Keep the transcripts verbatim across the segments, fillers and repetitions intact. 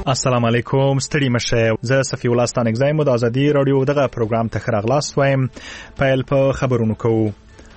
السلام علیکم، ستړي مشه. زه صفی الله ستانکزی مو د ازادي رادیو دغه پروګرام ته خراغلاس وایم. پیل په خبرونو کوو.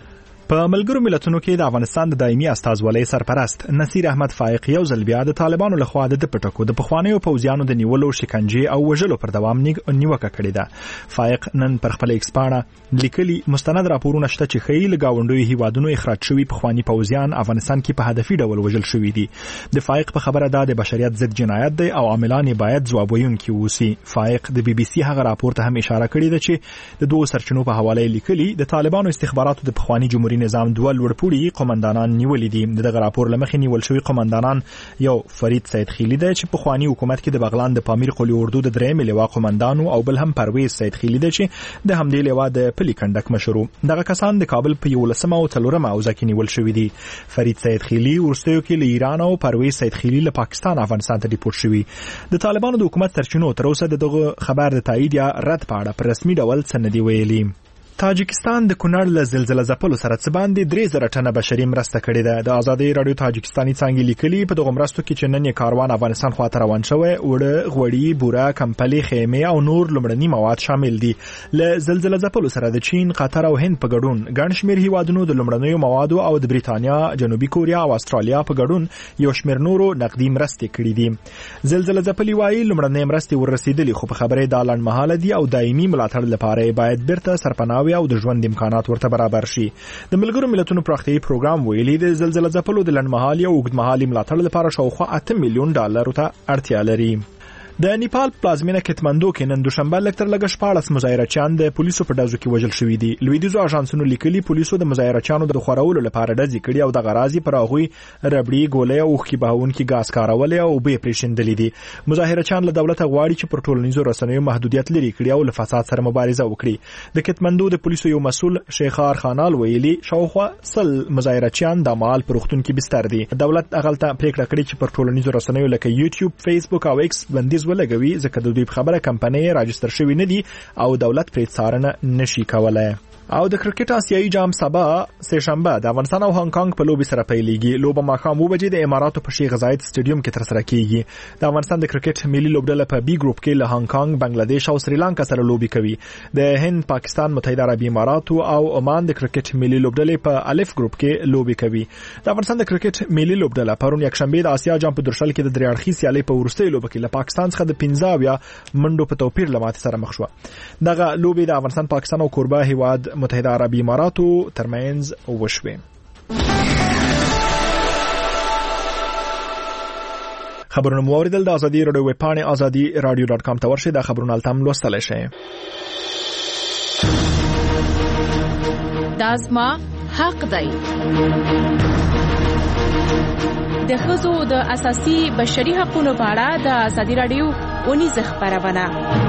په ملګرو ملتونو کې د افغانستان د دایمي استازولۍ سرپرست نصیر احمد فائق یو ځل بیا د طالبانو لخوا د پټکو د پخوانیو پوځیانو د نیولو، شکنجې او وژلو پر دوام نیوکه کړې ده. فائق نن پر خپل ایکس پاڼه لیکلي مستند راپورونه شته چې ښیي له ګاونډیو هیوادونو اخراج شوي پخواني پوځیان افغانستان کې په هدفي ډول وژل شوي دي. د فائق په خبره ده د بشریت ضد جنایت دی او عاملان باید ځواب ویونکي اوسي. فائق د بي بي سي هغه راپور ته هم اشاره کړې ده چې د دوه سرچینو په حواله لیکلي د طالبانو استخباراتو د پخواني جمهوریت نظام دوه لوړپوړي قومندانان نیولې دي. دغه راپور لمخې نیول شوی قومندانان یو فرید سید خیلی دی چې په خواني حکومت کې د بغلان د پامیر قلی اردو د درېم لواء قومندانو او بل هم پرویز سید خیلی دی چې د همدې لواء د پلي کندک مشرو. دغه کسان د کابل په یولسمه او څلورمه اوزه کې نیول شوی دي. فرید سید خیلی ورستیو کې له ایران او پرویز سید خیلی له پاکستان افغانستان ته ډیپورت شوی. د طالبانو د حکومت ترچینو تر اوسه دغه خبر د تایید یا رد په اړه په رسمي ډول څه نه دی ویلي. تاجکستان د کونړ له زلزلې ځپلو سره څه باندې درې زره ټنه بشري مرسته کړې ده. د آزادي رادیو تاجکستاني څانګې لیکلي په دغه مرستو کې چې نن یې کاروان افغانستان خواته روان شوی، وړه، غوړي، بوره، کمپلې، خیمې او نور لومړني مواد شامل دي. له زلزلې ځپلو سره د چین، قطر او هند په ګډون ګڼ شمېر هیوادونو د لومړنیو موادو او د بریتانیا، جنوبي کوریا او استرالیا په ګډون یو شمېر نورو نقدي مرستې کړې دي. زلزلې ځپلي وايي لومړنۍ مرستې ورسېدلې، خو په خبره دا لنډمهاله دي او دایمي ملاتړ لپاره باید بیرته سرپناه او د ژوند امکانات ورته برابر شي. د ملګرو ملتونو پراختیایي پروګرام ویلي د زلزلې ځپلو د لنډمهالي او اوږدمهالي ملاتړ لپاره شاوخوا اته میلیون ډالرو ته اړتیا لري. د نیپال پلازمینه کټمندو کې نن دوشنبه لکتر لګ شپاړس مظاهرچیان د پولیسو په ډزو کې وژل شوي دي. لویدیځو اژانسونو لیکلي پولیسو د مظاهرچیانو د خورولو لپاره ډزې کړي او د غرازي پر هغوی ربړي، ګولۍ او اوښکې بهونکي ګاز کارولې او اوبه پرېښندلې دي. مظاهرچیان له دولته غواړي چې پر ټولنیزو رسنیو محدودیت لري کړي او له فساد سره مبارزه وکړي. د کټمندو د پولیسو یو مسؤل شیخار خانال ویلي شاوخوا سل مظاهرچیان د مال پر روغتون کې بستر دي. دولت هغلته پریکړه کړې چې پر ټولنیزو رسنیو لکه یوټیوب، فیسبوک او ایکس بندیز ولګوي ځکه د دوی په خبره کمپنۍ راجستر شوی نه دي او دولت پرې څارنه نشي کولای. او د کرکټ آسیایي جام سبا سه شنبه د افغانستان او هانګ کانګ په لوبي سره پیلېږي. لوبه ماښام اوه بجې د اماراتو په شیخ زاید سټیډیوم کې ترسره کیږي. د افغانستان د کرکټ ملي لوبډله په بي ګروپ کې له هانګ کانګ، بنگلاديش او سریلانکا سره لوبي کوي. د هند، پاکستان، متحده عربي اماراتو او عمان د کرکټ ملي لوبډلې په الف ګروپ کې لوبي کوي. د افغانستان د کرکټ ملي لوبډله پرون یکشنبه د آسیا جام په درشل کې د درې اړخي سیالي په وروستۍ لوبه کې له پاکستان څخه د پنځه اویا منډو په توپیر له ماتې سره مخ شوه. دغه لوبي د افغانستان، پاکستان او کوربه هیواد متحده عربي امارات ترمنځ وشوي. خبرونه مو اوریدل. د ازادي رادیو ویب پاڼه ازادي رادیو ډاټ کام ته ورشئ. د خبرونو التم لوستلی شئ. دا زما حق دی. د ښځو د اساسي بشري حقوقو په اړه د ازادي رادیو اونیزه خبرونه.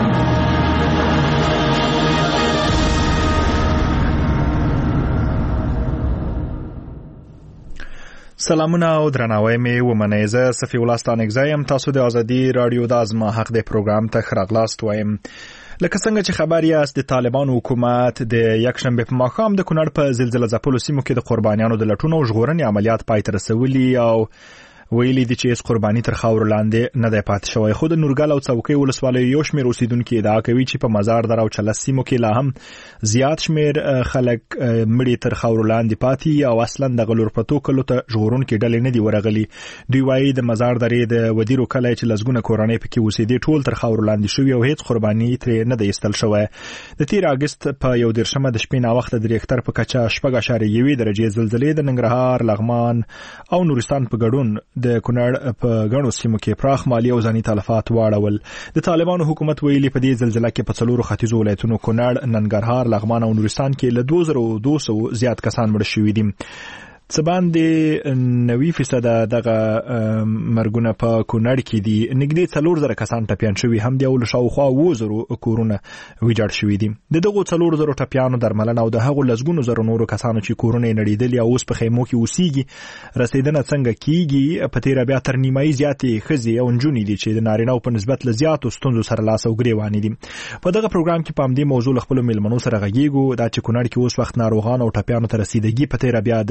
سلامونه او درناوی مې ومنئ. زه صفی الله ستانکزی یم. تاسو د ازادي رادیو د ازما حق د پروګرام ته خراغلاست وایم. لکه څنګه چې خبر یاست د طالبانو حکومت د یکشنبه په ماښام د کونړ په زلزلې ځپلو سیمو کې د قربانیانو د لټون او ژغورنې عملیات پای ته رسولي او ویلي دي چې هیڅ قرباني تر خاورو لاندې نه دی پاتې شوی. خو د نورګل او څوکۍ ولسوالۍ یو شمېر اوسیدونکي ادعا کوي چې په مزار در او چلس سیمو کې لا هم زیات شمېر خلک مړي تر خاورو لاندې پاتې او اصلا د غلورپتو کلو ته ژغورونکي ډلې نه دي ورغلي. دوی وایي د مزار درې د ودیرو کلی چې لسګونه کورنۍ پکې اوسېدې ټول تر خاورو لاندې شوي او هیڅ قرباني ترې نه دی ایستل شوی. د تیر اګست په یو دېرشمه د شپې ناوخته د ریختر په کچه شپږ اعشاریه یوې درجې زلزلې د ننګرهار، لغمان او نورستان په ګډون د کونړ په غنو سیمو کې پراخ مالی او ځاني تلفات واړول. د طالبانو حکومت ویلي په دې زلزلې کې په څلورو ختیځو ولایتونو کونړ، ننګرهار، لغمان او نورستان کې له دوه زره دوه سوه زیات کسان مړه شوي دي. څه باندې نوي فیصد دغه مرګونه په کونړ کې دي. نږدې څلور زره کسان ټپیان شوي هم دي او له شاوخوا اووه زرو کورونه ویجاړ شوي دي. د دغو څلور زرو ټپیانو درملنه او د هغو لسګونو زرو نورو کسانو چې کورونه یې نړېدلي او اوس په خیمو کې اوسېږي رسېدنه څنګه کیږي. په تیره بیا تر نیمایي زیاتې ښځې او نجونې دي چې د نارینه‌و په نسبت له زیاتو ستونزو سره لاس او ګرېوانې دي. په دغه پروګرام کې په همدې موضوع له خپلو مېلمنو سره غږیږو. دا چې کونړ کې اوس وخت ناروغان او ټپیانو ته رسیدګي په تیره بیا د ښځو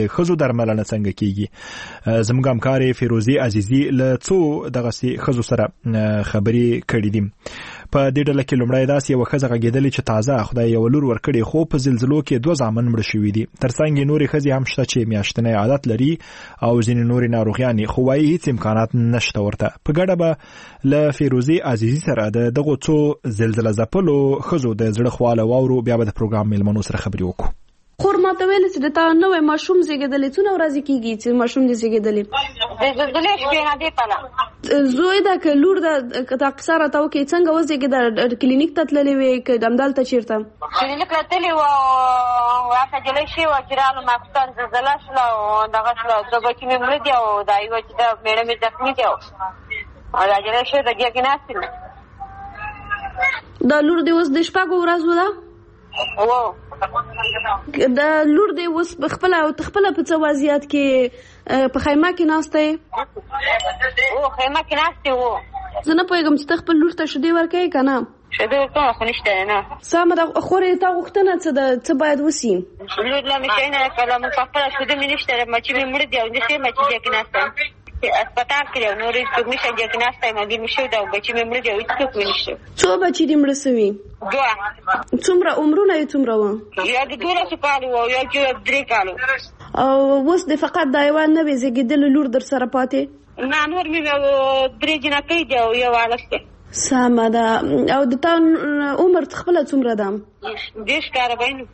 درملنه څنګه کیږي. زموږ همکارې فیروزي عزیزي له څو دغه سي خزو سره خبري کړې دي. په دې ډله کې لومړی داسې یو خزه غږیدلې چې تازه خدای یو لور ورکړي خو په زلزلو کې دوه زامن مړ شوي دي. ترڅنګ نورې خزې هم شته چې میاشتنی عادت لري او ځینې نورې ناروغیانې خو وايي هیڅ امکانات نشته ورته. په ګډه به له فیروزي عزیزي سره د دغو څو زلزله ځپلو خزو د زړه خواله واورو بیا به د پروګرام میلمنو سره خبرې وکړو. خور ما ته ویل چې د تا نوې ماشوم زیږیدلې څونه ورځې کېږي چې ماشوم دې زیږیدلې؟ زیږیدلې شپې نه دی پله زوی ده که لور ده که تا قصه راته وکړې څنګه وزیږېده؟ کلینیک ته تللې وې که همدلته چېرته؟ کلینیک ته تللې وه هلته جلۍ شوې وه چې رالو ماخوستن زلزله شوله او دغه شوله دوه بچي مې مړه دي او دا یوه چې ده مېړه مې زخمي دی او دا جلۍ شوې ده ګیا کې ناستې ده. دا لور دې اوس د شپږو ورځو ده؟ هو د لور دې اوس خپله او خپله په څه وضعیت کې په خیمه کې ناسته یې؟ او خیمه کې ناستې وو. زه نه پوهېږم چې ته خپل لور ته شیدې ورکوې که نه؟ شیدې ورکوم خو نشته نه. سمه ده. خورې تا غوښتنه څه ده؟ څه باید وسي؟ لور لا مې شی نه کړله مو په خپله شیدې مې نشته مچي مې مړه دي او زه ښې مچي ځای کې ناسته یم اسپتال کې او نورې څوک نشته ځای کې ناسته یم هګۍ مې شوي ده او بچي مې مړه دي او هېڅ څوک مې نشته. څو بچي دې مړه سوي؟ دوه. څومره عمرونه یې څومره وه؟ یا د دولسو کالو وه او یا چې درې کالو. او اوس د فقط دا یوه نوې زیږېدلې لور در سره پاتې؟ نه نور مې درې جنکۍ دي او یو هلک دی. سمه ده. او د تا عمر خپله څومره ده؟ دېرش کاله به وي.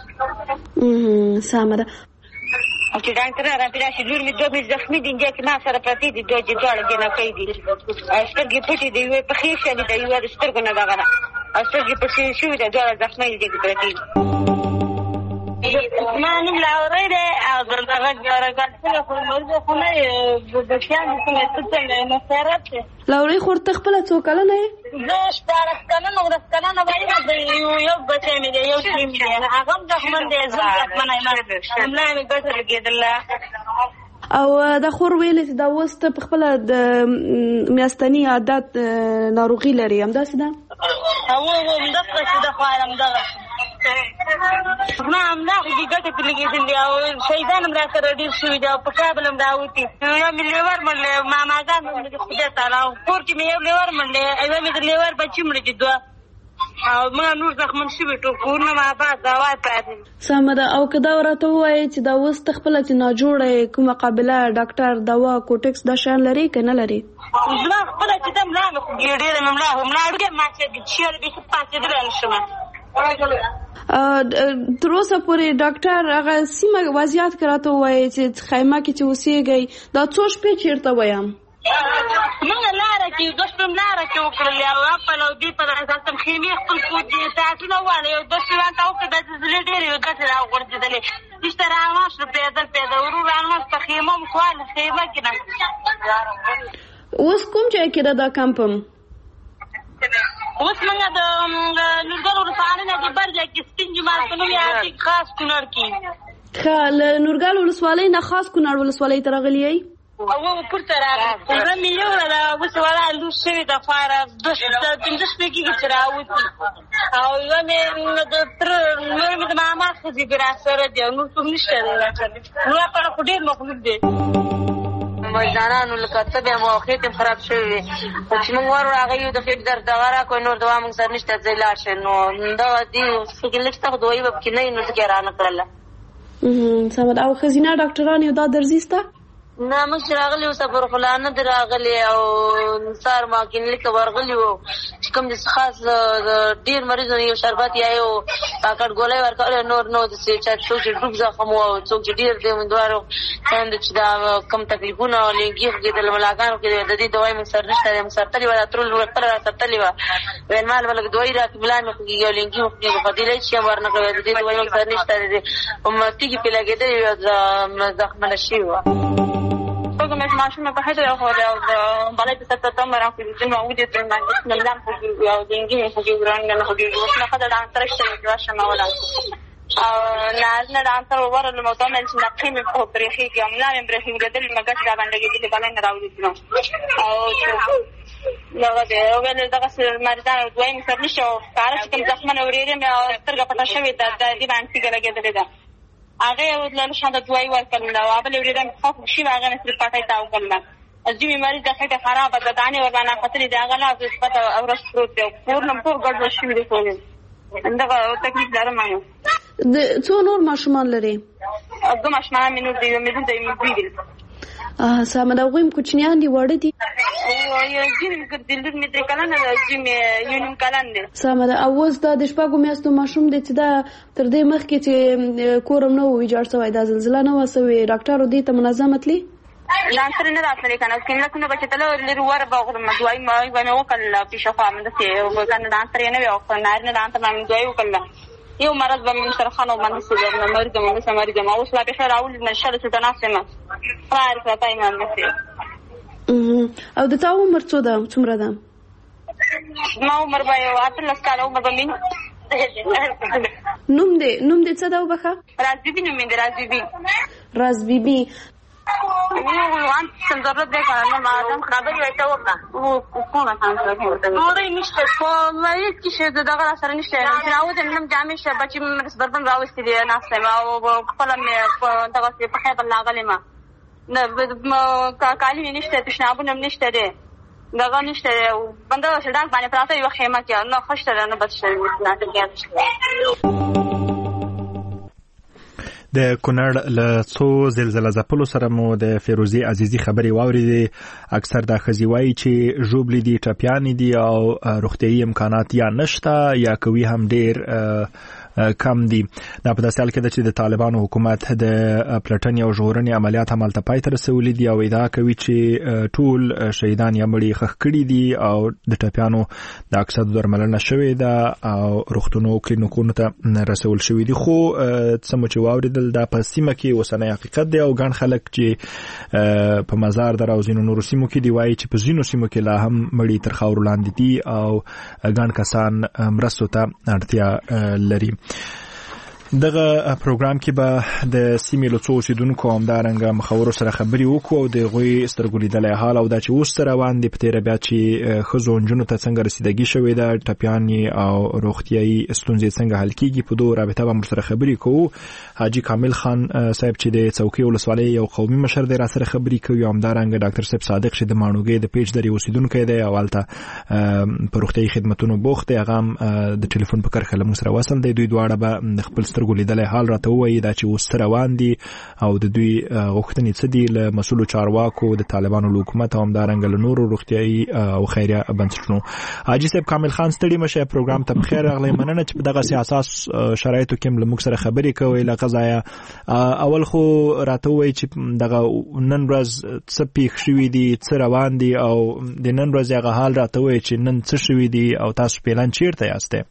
سمه ده. او چې ډاکټر راپې راشي لور مې دوه مې زخمي دي نجا کې ما سره پرتې دي دوه چې دواړه جنکۍ دي او سترګې پټې دي یوه پښې شلې ده یوه د سترګو نه دغه ده او سترګې پټې شوي ده دواړه زخمۍ دي کې پرتې دي. زما نوم لاورۍ دی او دغه جارګان څنګه خو موضوع خو نه یې بچیان دي څنګه ته څنګه یې مسرت دی. لاورۍ خور ته خپله څو کلنه یې؟ زه شپاړس کلنه ورځ کلنه به یم. یو بچی مې دی یو ټیم دی هغه هم زخمن دی زه هم زخمنه یم ملا مې ګوته لګېدله. او دا خور ویلې چې دا اوس ته په خپله د میاشتني عادت ناروغي لري همداسې ده؟ هو هو همداسې ده چې ده خو همدغه زما همدا خو دې ګټې پرې لګېدلې او شهیدان هم را سره ډېر شوي دي او په کابل هم راوتي. یو مې لیور مړلی ماماګان مې د خدای تعالی او کور کې مې یو لیور مړلی یوه مې د لیور بچي مړه دي دوه او موږ نور زخمن شوي ټول کورونه مې آباد دوای پراته دي. سمه ده. او که دا راته ووایې چې دا اوس ته خپله چې ناجوړه یې کومه قابله ډاکټر دوا کوټکس دا شیان لري که نه لري؟ زما خپله چې ده ملا مې خو ډېره مې ملا خو ملا ډېر ما چې چیرې بیخي پاڅېدلی نه شم. تر اوسه پورې ډاکټر هغه سیمه وضعیت کې راته ووایي چې خیمه کې چې اوسېږئ دا څو شپې چېرته ویم؟ موږ لاره کې دوه شپې هم لاره کې وکړلې او اپل او دې په هلته خیمې خپل ساعتونه وواله یو دوه شپې هلته وکړه دا زلزلې ډېرې وې ګټې راغورځېدلې هېڅ روان شو پیدل پیدل ورو روان په خیمه هم خواله خیمه کې نه. اوس کوم ځای کې ده دا کمپم؟ اوس موږ د نورګل ولسوالۍ نه د بر ځای کې سپین جومات په نوم یې خاص کونړ کې. ښه له نورګل ولسوالۍ نه خاص کونړ ولسوالۍ ته راغلي یئ؟ او پورته راغلی زه مې یوړه ده اوس ولا لوس شوې ده خواره پنځه شپې کېږي چې راوځي او یوه مې د تره نور مې د ماما ښځې بې راسره دي او نور څوک نشته دی راسره نور لپاره خو ډېر مخلوق دی. مجانانو لکه ته بیا مو خېټې هم خراب شوې وې خو چې موږ ور راغلي د خېټې درد دغه راکړی نور دوا موږ سره نشته ځای لاړ شئ نو دغه دي پکې لږ څه خو دوایي به پکې نه وي نو ځکه یې رانه کړله. سمه ده. او ښځینه ډاکټران یو دا درځي سته؟ نه موږ چې راغلي وو صبر خلا نه دي راغلي او سهار ما کلینیک ته ورغلي وو چې کوم داسې خاص ډېر مریضو یو شربت یا یو کاکړ ګولی ورکولی نور نو داسې چا څوک چې ډوب زخم و او څوک چې ډېر د امیندوارو څنګ چې دا کم تکلیفونه او لنګي خوږېدل ملاګانو کې د دې دوایي موږ سره نشته دی موږ سره تلې وه دا ترول خپله را سره تلې وه ویل مال به لږ دوایي راکړي ملا مې خوږېږي او لنګي مې خوږېږي خو دې شي هم ورنه کوي د دې دوایي موږ سره نشته دی تیږې پرې لګېدلې وې او زخمنه شوې وه. Poco més mașină pe haide de hore au balete să tătăm era cu din audio prin mai ne dam cu au din gine cu gurang ne cu gurang na kada dan trește de așa mă wala au nazne dan tar ور له متمن چې نقیم په پرېخي کې املا مې پرېخي ګدل مګه چې دا باندې کې دې باندې راوړي نو او لغه دې او ول دغه مریضان دوی مې سر نشو کار چې کوم ځخمن اورېره مې سترګه پټه شوې ده د دې باندې کې لګېدلې ده هغه ولله شاده دوی ورکړل او بل ورېدم خو شي هغه نسل پټای تا وکړل ځمې مریض د خټه خراب ده دانه ورنه خطرې دا غلا د پته او رس پروت دی پورنم ټول ګډ شي دی ټول اندغه تکلیف لرم ما د څو نور ماشومان لري د ماشومان مې نور دی مې د مې دی اه سم دا غویم کوچنیان دی وړ دي او یو جیم ګدل مې د کلن جیم یونیم کلن دی سم دا اوس دا د شپږو میاشتو ماشوم دی چې دا تر دې مخکې چې کورم نو ویجاړ شوی دا زلزلہ نه وسوي ډاکټر دې ته منظمتلی ډاکټر نه راځي کنه څنګه څنګه بچتل لري ور باغ مدوای ما باندې وکړل په شفا مند سي وکړه ډاکټر یې نه وکړ نه نه ډاکټر باندې دوی وکړل یو مرض باندې سره خانو باندې څه نه مرګ باندې سماري جما اوس لا به خیر اول نشاله څه تناسمه قرار کړای نه نسي او د تاسو عمر څو ده څومره ده ما عمر به اتلس کال عمر باندې نوم دې نوم دې څه دا وبخه راز بیبي نوم دې راز بیبي راز بیبي او وان څنګه درته کنه ما دم خبرې وایته وکړه او کومه څنګه نورې نشته په مې کې شه دغه سره نشته نو راو دې نم جامې شه بچي مې دربن راوستي دي نه سم او خپل مې دغه په خبر لاغلې ما نه کالی نشته تشنابونه نشته دي دغه نشته بنده شډان باندې پراته یو خیمه کې نو خوشته نه بچي نه ته د کونړ له څو زلزلې ځپلو سره مو د فیروزي عزیزي خبري واورېدې اکثر د خزي وایي چې ژوبلې دي ټپيانې دي او روغتيایي امکانات یا نشته یا کوي هم ډېر کم دي دا په داسې حال کې چې د طالبانو حکومت د پلټنې او ژغورنې عملیات عمل ته پای ته رسولي دي او ادعا کوي چې ټول شهیدان یا مړي ښخ کړي دي او د ټپيانو د اکثر درملنه شوې ده او روغتونو کلینیکونو ته رسول شوې دي خو څه مو چې واورېدل دا په سیمه کې اوسنی حقیقت دی او ګڼ خلک چې په مزار در او ځینو نورو سیمو کې دی وایي چې په ځینو سیمو کې لا هم مړي تر خاورو لاندې دي او ګڼ کسان مرستو ته اړتیا لري دغه پروګرام کې به د سیمې له څو اوسیدونکو همدارنګه مخورو سره خبرې وکړو او د هغوی سترګو لیدلی حال او دا چې اوس څه روان دي په تېره بیا چې ښځو نجونو ته څنګه رسیدګي شوې ده ټپیانې او روغتیایي ستونزې څنګه حل کېږي په دو رابطه به موږ سره خبرې کوو حاجي کامل خان صاحب چې د څوکۍ ولسوالۍ یو قومي مشر دی راسره خبرې کوي او همدارنګه ډاکټر صاحب صادق چې د ماڼوګۍ د پیج درې اوسیدونکی دی او هلته په روغتیایي خدمتونو بوخت دی هغه هم د ټلیفون په کرښه له موږ سره وصل دی دوی دواړه به خپل سترګو لیدلی حال راته ووایي دا چې اوس څه روان دي او د دوی غوښتنې څه دي له مسؤلو چارواکو د طالبانو له حکومت او همدارنګه له نورو روغتیایي او خیریه بنسټونو. حاجي صاحب کامل خان ستړي مشه پروګرام ته بخیر راغلی مننه چې په دغه اساس شرایطو کې له موږ سره خبرې کوي له قضایا اول خو راته ووایي چې دغه نن ورځ څه پیښ شوي دي څه روان دي او د نن ورځ هغه حال راته ووایي چې نن څه شوي دي او تاسو پلان چیرته یاست؟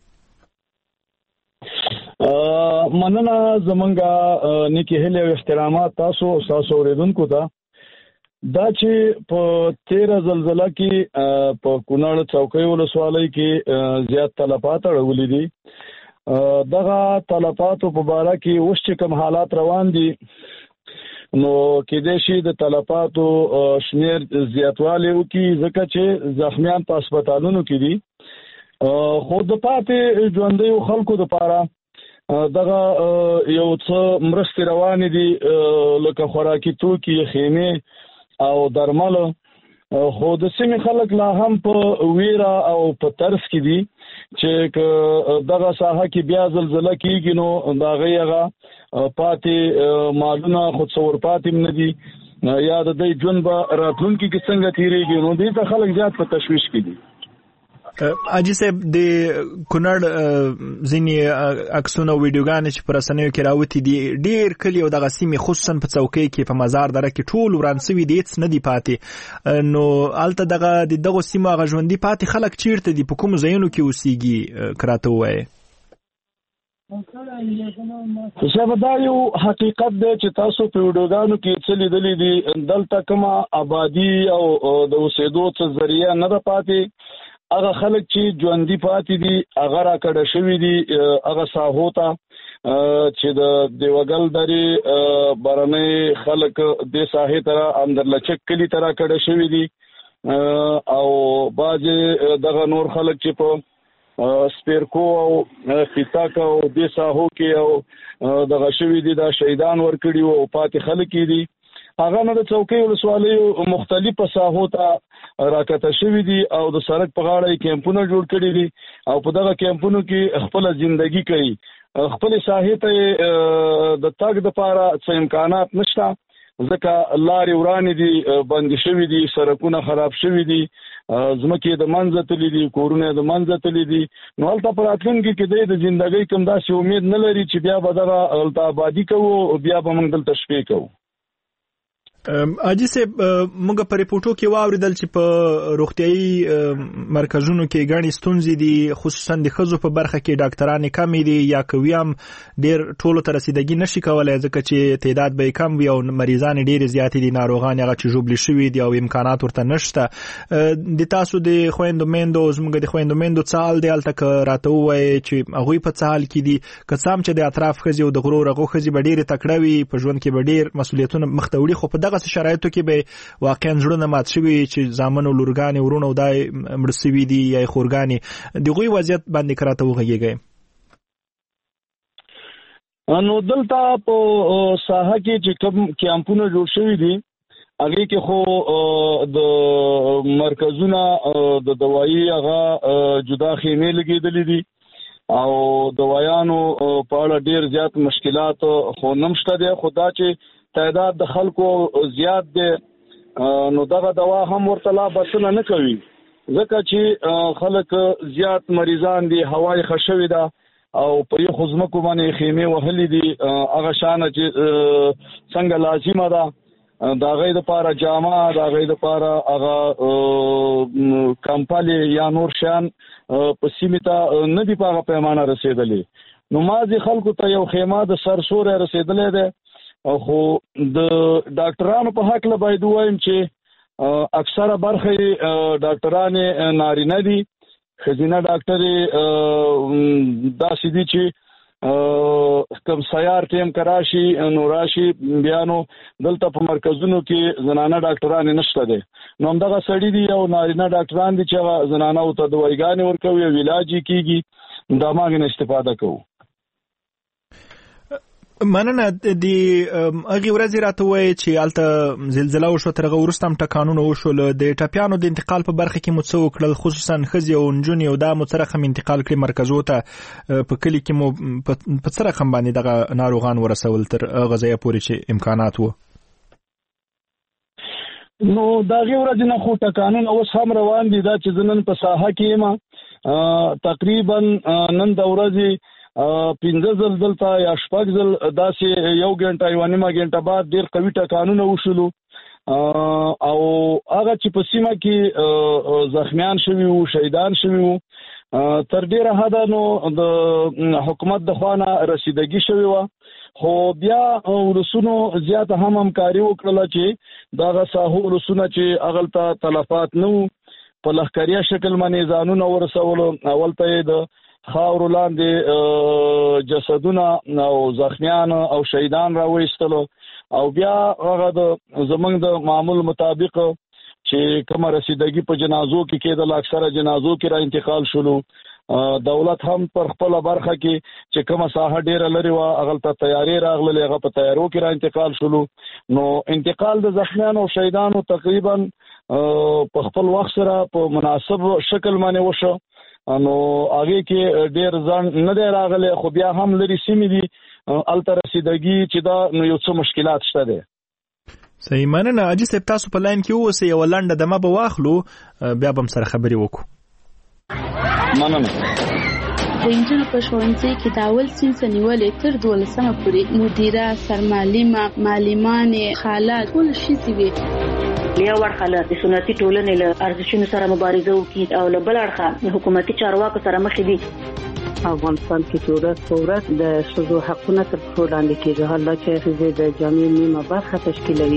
مننه زمونږه نیکی هیله او احترامات تاسو او تاسو اوریدونکو ته دا چې په تیره زلزلہ کې په کونړ څوکۍ ولسوالۍ کې زیات تلفات اړولې دي دغه تلفاتو په باره کې اوس چې کوم حالات روان دي نو کېدای شي د تلفاتو شمیر زیاتوالی وکړي ځکه چې زخمیان په هسپتالونو کې دي خو د پاتې ژوندیو خلکو دپاره دغه یو څه مرستې روانې دي لکه خوراکي توکي خیمې او درمل خو د سیمې خلک لا هم په ویره او په ترس کې دي چې دغه ساحه کې بیا زلزلہ کېږي نو د هغې هغه پاتې مالونه خو څور پاتې هم نه دي یا د دوی ژوند به راتلونکي کې څنګه تېرېږي نو دې ته خلک زیات په تشویش کې دي. حاجي صاحب د کونړ ځینې عکسونه او ویډیوګانې چې په رسنیو کې راوتي دي ډېر کلي او دغه سیمې خصوصا په څوکۍ کې په مزار دره کې ټول وران سوي دي هېڅ نه دي پاتې نو هلته دغه د دغو سیمو هغه ژوندي پاتې خلک چیرته دي په کومو ځایونو کې اوسېږي که راته ووایې؟ صاحب دا یو حقیقت دی چې تاسو په ویډیوګانو کې څه لیدلي دي دلته کومه آبادي او د اوسېدو څه ذریعه نه ده پاتې هغه خلک چې ژوندي پاتې دي هغه راکډه شوي دي هغه ساحو ته چې د دیوګل درې بارنۍ خلک دې ساحې ته اندرلچک کلي ته راکډه شوي دي او بعضې دغه نور خلک چې په سپیرکو او خیتاک او د ساحو کې او د غشوی دي د شهیدان ورکړي او پاتې خلک دي هغه نه د چوکۍ ولسوالۍ مختلفه ساحو ته راکته شوی دي او د سړک په غاړه کیمپونه جوړ کړي دي او په دغه کیمپونو کې خپل ژوندۍ کوي خپل ساحې ته د تاګ د پاره څه امکانات نشته ځکه لارې ورانې دي بند شوي دي سړکونه خراب شوي دي ځمکې د منځه تللي دي کورونه د منځه تللي دي نو هلته په راتلونکي کې د ژوندۍ کوم داسې امید نه لري چې بیا به دغه هلته آبادي کوو بیا به موږ دلته شپې کوو اجي سه موږ په ریپورتو کې واوریدل چې په روغتيایي مرکزونو کې غاڼې ستونزې دي خصوصا د ښځو په برخه کې ډاکټران کم دي یا کویم ډېر ټولو ته رسیدګي نشي کولای ځکه چې تعداد به کم وي او مریضان ډېر زیات دي ناروغان هغه چې جوړ شوي دي او امکانات ورته نشته د تاسو د خويندو مندو زموږ د خويندو مندو څال دی الته راته وای چې هغه په څال کې دي قسم چې د اطراف خزي او د غرور غو خزي به ډېر تکړه وي په ژوند کې به ډېر مسولیتونه مختوړي خو په دغه شرایطو کې به واقعا زړه مات شوی چې زامن او لورګانی ورونه او دای مرسوي دي یا خورګانی دغه وضعیت باندې کراته وغږیږي نو دلته په ساحه کې چې کوم کیمپونه جوړ شوي دي هغه کې خو د مرکزونه د دوايي هغه جدا خیمه لګیدلې دي او دوايانو په اړه ډیر زیات مشکلات خو نمشته دي خدا چې تعداد د خلکو زیات دي نو دغه دوا هم ورته لا بسنه نه کوي ځکه چې خلک زیات مریضان دي هوای خشوي ده او په یو خزمکو باندې خیمه وهلې دي هغه شان چې څنګه لازمه ده دا غي د پاره جامه دا غي د پاره هغه کمپالي یا نور شان په سیمه نه دی په پیمانه رسیدلې نو مازي خلکو ته یو خیمه د سرسوره رسیدلې ده او خو د ډاکټرانو په حق له باید وایم چې اکثره برخه ډاکټران نارینه دي خزینه ډاکټر داسې دي چې کوم سیار ټیم کراشي نو راشي بیانو دلته په مرکزونو کې زنانه ډاکټران نشته دي نو همدغه سړي دي او نارینه ډاکټران دي چې زنانه او ته دوايګانې ورکوي او علاج کیږي دا ماګه استفاده کوو مننه د هغه ورځ راته وای چې الته زلزلہ وشو ترغه ورستم ټکانونه وشول د ټاپیانو د انتقال په برخه کې مو څو کړل خصوصا خزي او نجونی او د مترخم انتقال کړي مرکزو ته په کلی کې مو په څرخم باندې دغه ناروغان ورسول تر غزا پورې چې امکانات وو نو دا غي ورځ نه خو ټکانونه اوس هم روان دي دا چې زنن په ساحه کې ما تقریبا نن د ورځې پنځه ځل دلته یا شپږ ځل داسې یو غنټه یو نیمه غنټه بعد ډیر قوي ټکانونه وشولو او هغه چې په سیمه کې زخمیان شوي وو شهیدان شوي وو تر ډیره حده نو د حکومت د خوانه رسیدګي شوي وو خو بیا ورسونو زیات هم همکاري وکړه چې دغه ساحو ورسونه چې اغلطه تلفات نو په لخکریا شکل باندې ځانونه ورسول اول ته د خاور لاندې جسدونه او زخمیان او شهیدان راوېستل او بیا هغه د زمنګ د معمول مطابق چې کوم رسیدګي په جنازو کې کېدل اکثره جنازو کې را انتقال شولو دولت هم پر خپل برخه کې چې کومه ساحه ډیره لري وا اغلطه تیاری راغله هغه په تیارو کې را انتقال شولو نو انتقال د زخمیانو او شهیدانو تقریبا په خپل وخت سره په مناسب شکل باندې وشو نو هغه کې ډیر ځان نه دی راغله خو بیا هم لري سیمې دي الته رسیدګي چې دا نو یو څه مشکلات شته دي صحیح مننه اجي سپ تاسو په لاین کې اوسه یو لنډه دمه به واخلو بیا به سره خبري وکړو مننه د انجنونو په ښوونځي کې د اول صنف نیولې تر دولسمه پورې مدیره سرمعلمه معلمانې خالات ټول شي وي بیا ورخاله د سنتي ټولنې له ارزښتونو سره مبارزه وکړي او له بل اړخه د حکومتي چارواکو سره مخ دي افغانستان کې چې ورځ په ورځ د ښځو حقونه تر پښو لاندې کېږي حالا چې ښځې د جامعې نیمه برخه تشکیلوي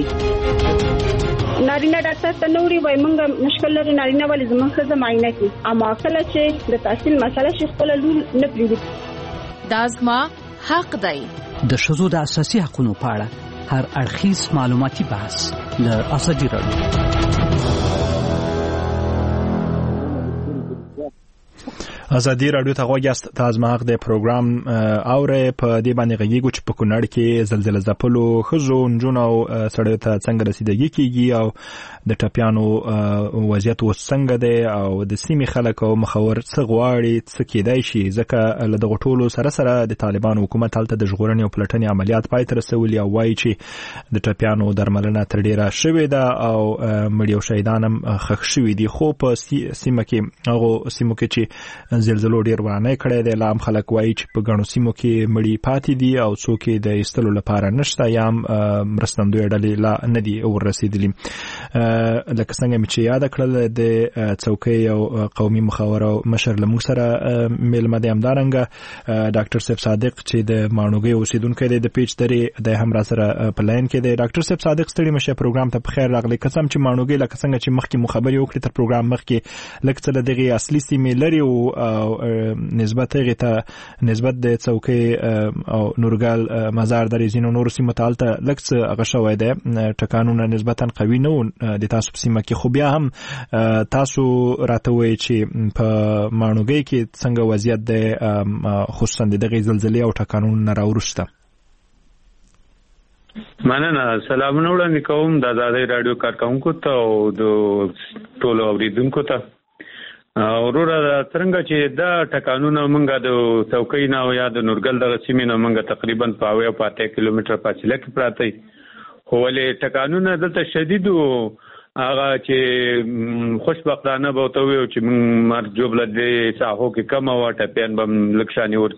نارینه ډاکټر ته نوري وای مونږ مشکل لري نارینه ولې زموږ ښځه معاینه کوي اما کله چې د تحصیل مسله شي خپل لور نه پریږدي دا زما حق دی د ښځو د اساسي حقوقو په اړه هر اړخیز معلوماتي بحث له ازادي راډیو ازادي رادیو ته غوښتل تاسو ماغ د پروګرام اوره په دې باندې غږیږي چې په کونړ کې زلزلہ ځپلو خزو نجونو سړیو ته څنګه رسیدګي کیږي او د ټپیانو وضعیت وسنګ دی او د سیمې خلک او مخور څه غواړي څه کېدای شي ځکه له دغه ټولو سره سره د طالبان حکومت هلته د ژغورنې او پلټنې عملیات پای ته رسولي او وایي چې د ټپیانو درملنه تر ډیره شوې ده او مړي او شهیدان هم ښخ شوي دي خو په سیمه کې هغه سیمو کې چې زلزلو ډیر ورانه کړی دی لام خلک وایي چې په غنو سیمو کې مړي پاتې دي او څوک د ایستلو لپاره نشته یا مرستندوی ډلې لا نه دي ورسېدلي لکه څنګه مې چې یاد کړل د څوکۍ او قومي مخاور او مشر له موږ سره میلمه دی همدارنګه ډاکټر صاحب صادق چې د ماڼوګۍ اوسیدونکی دی د پیچ درې د هم را سره په لاین کې دی ډاکټر صاحب صادق ستړي مشه پروګرام ته بخیر راغلی قسم چې ماڼوګۍ لکه څنګه چې مخکې مو خبرې وکړې تر پروګرام مخکې لکه څه دغه اصلي سیمې لري او نسبت هغه ته نسبت د څوکۍ او نورګل مزار درې زینو نور سیمه تالته لکه هغه شوی دی ټکانونه نسبتا قوي نه د تاسو سیمه کې خو بیا هم تاسو راته وایي چې په ماڼوګۍ کې څنګه وضعیت دی خصوصا دغه زلزلې او ټکانونه نه راورسته مننه سلامونه وړاندې کوم د آزادۍ رادیو کارکونکو ته او د ټولو اوریدونکو ته اورورا څنګه چې دا ټکانونه مونږه د څوکۍ نه او یا د نورګل د سیمې نه مونږه تقریبا په اویا پاتې کیلومتر فاصله کې پراته خو ولې ټکانونه دلته شدید او هغه چې خوشبختانه به ته وي چې مونږ مرجوب لدې ساحو کې کم او ټپيان بم لکشاني ور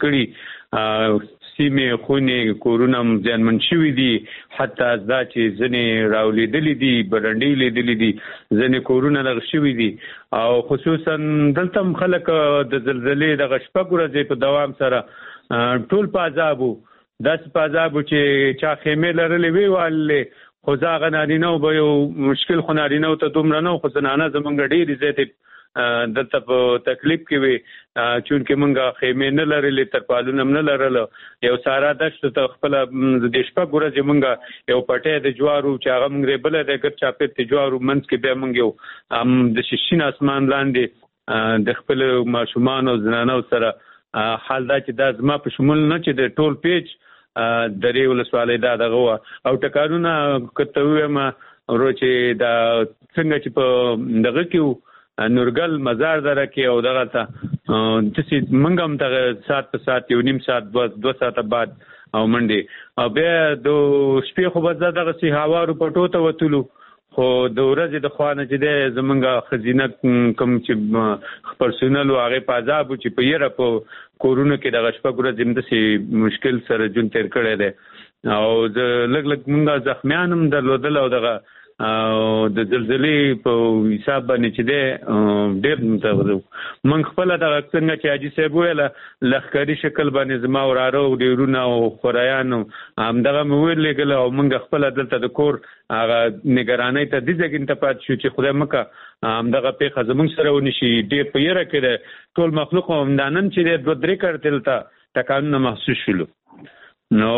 کړی سیمې خونې کورونه ځانمن شوي دي حتی دا چې ځنې راولیدلې دي برنډې لیدلې دي ځنې کورونه لغ شوي دي او خصوصا دلته خلک د زلزلې د شپږ ورځې په دوام سره ټول په عذابو داس په عذابو چې چا خیمې لرلې وی والله خو ځاغه نارینه به یو مشکل خو نارینه ته دومره نه خو زنانه زمونږ ډېرې زیاتې دلته په تکلیف کې وي چونکې مونږه خیمې نه لرلې ترپالونه نه لرل یو سارا دشت ته خپل د شپږ ورځې مونږه یو پټې د جوارو چې هغه مونږ بل د ګر چاپې د جوارو منځ کې به مونږ یو ام د شین اسمان لاندې د خپل ماشومان او زنانو سره حال دا چې دا زما په شمول نه چې د ټول پیج درې ولسوالۍ دا دغه او ټکانونه کته وایم ورو چې دا څنګه چې په دغه کې نورګل مزار دره کې او دغه ته د سي منګم ته سات په سات یو نیم سات دوه ساعته بعد او منډي او بیا د شپې خو به دغه سي هوارو پټو ته وتلو خو د ورځې د خوانه چې د زمونږه خزینه کوم چې پرسونل او هغه په عذاب چې په یره په کورونو کې د شپږ ورځې د سي مشکل سره جون تیر کړی دی او د لګ لګ مونږه زخمیان هم درلودل او دغه او د زلزلې په حساب باندې چې ده ډېر متوجه من خپل د څنګه چې اجي صاحب ویل لخکري شکل باندې زما وراره او ډیرونه او خورایانو هم دغه مویل لګل او موږ خپل دلته د کور هغه نگرانۍ ته د ځګین ته پات شو چې خدای مکه هم دغه پیخه زمونږ سره ونشي ډېر په یره کې ټول مخلوق هم دانن چې د دوه درې کړتل ته ټکانونه محسوس شول نو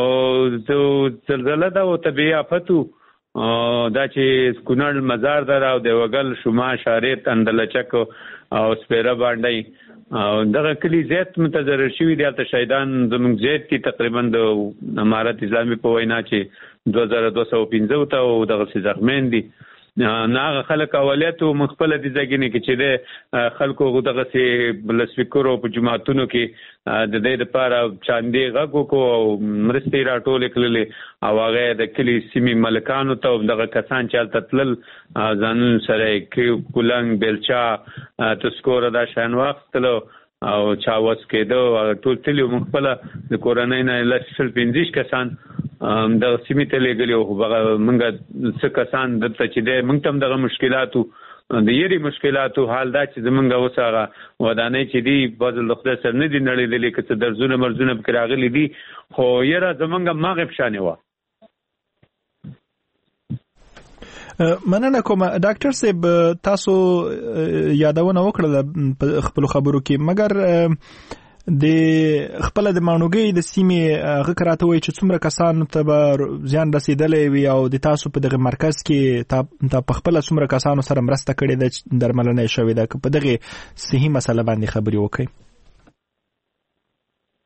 د زلزلې دا او طبيعي آفتو دا چې کونړ مزار در او د وګل شوما شارت اندلچک او سپیره باندې او دغه کلی زیات متضرر شوی دی ته شهیدان زموږ زیات کی تقریبا د امارت اسلامي په وینا چې دوه زره دوه سوه پنځه ته او دغه زخمین دي ناغه خلک اولیت او مخبل دي ځګنه کې چې د خلکو دغه سي بلسپیکرو په جماعتونو کې د دې لپاره چاندي غو کو مرستي راټول کړلې او هغه د کلی سیمي ملکانو ته دغه کسان چې تل ځان سره کې کولنګ بلچا تسکور دا شان وخت له او چا وس کېدو ټول تل مخبل د کورونای نه لشل پنځه کسان د سیمې ته لګلی او موږ څه کسان دلته چې د موږ تم دغه مشکلاتو د یری مشکلاتو حال دا چې زمونږ وساغه ودانې چې دی بدل د خدای سره نه دی نړیدلې کته درزونه مرزونه پکې راغلي دي خو یره زمونږ ماغب شانه و مننه کوم ډاکټر صاحب تاسو یادونه وکړه خپل خبرو کې مګر د خپل د مانوګي د سیمې غکراته وي چې څومره کسان ته ځان رسیدلې وي او د تاسو په دغه مرکز کې تا په خپل څومره کسانو سره مرسته کړې د درملنې شوې ده په دغه صحیح مسله باندې خبري وکړي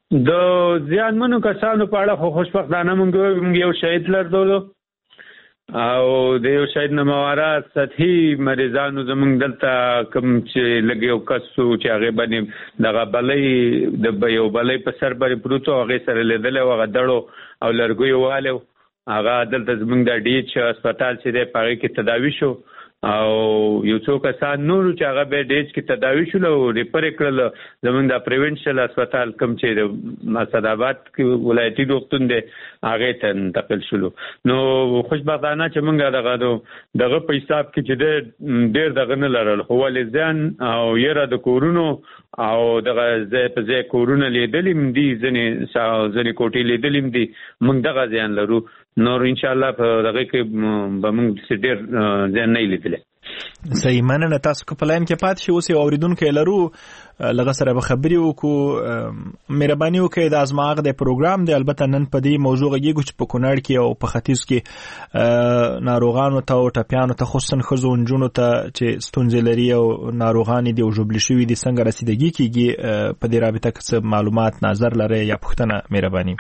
د زیانمنو کسانو په اړه خو خوشبختانه موږ یو شهید لرلو او د یو شهید نه ماوراء سطحي مریضانو زموږ دلته کوم چې لږ یو کس چې هغې باندې دغه بلۍ د یو بلۍ په سر باندې پروت و هغې سره لیدلی و هغه دړو او لرګیو والی و هغه دلته زموږ د ډي ایچ هسپتال چې دی په هغې کې تداوي شو او یو څو کسان نورو چې هغه بیا ډي ایچ کې تداوي شول او ریفر یې کړل زموږ د پریونشل هسپتال کوم چې د اسداباد کې ولایتي روغتون دی هغې ته منتقل شولو. نو خوشبختانه چې موږ دغه دغه په حساب کې چې دی ډېر دغه نه لرل خو ولې ځان او یره د کورونو او دغه ځای په ځای کورونه لیدلي م دي ځینې ځینې کوټې لیدلي م دي موږ دغه زیان لرو نور انشاءالله په دغه کې به موږ ډېر زیان نه لیدلی. صحیح مننه. تاسو که په لاین کې پاتې شئ اوس یو اورېدونکی لرو لږه سره به خبرې وکړو. مهرباني وکړئ دا زما هغه د پروګرام دی البته نن په دې موضوع غږیږو چې په کونړ کې او په ختیځ کې ناروغانو ته او ټپیانو ته خصوصا ښځو نجونو ته چې ستونزې لري او ناروغان دي او ژوبلې شوي دي څنګه رسیدګي کېږي په دې رابطه که څه معلومات نظر لرئ یا پوښتنه مهرباني.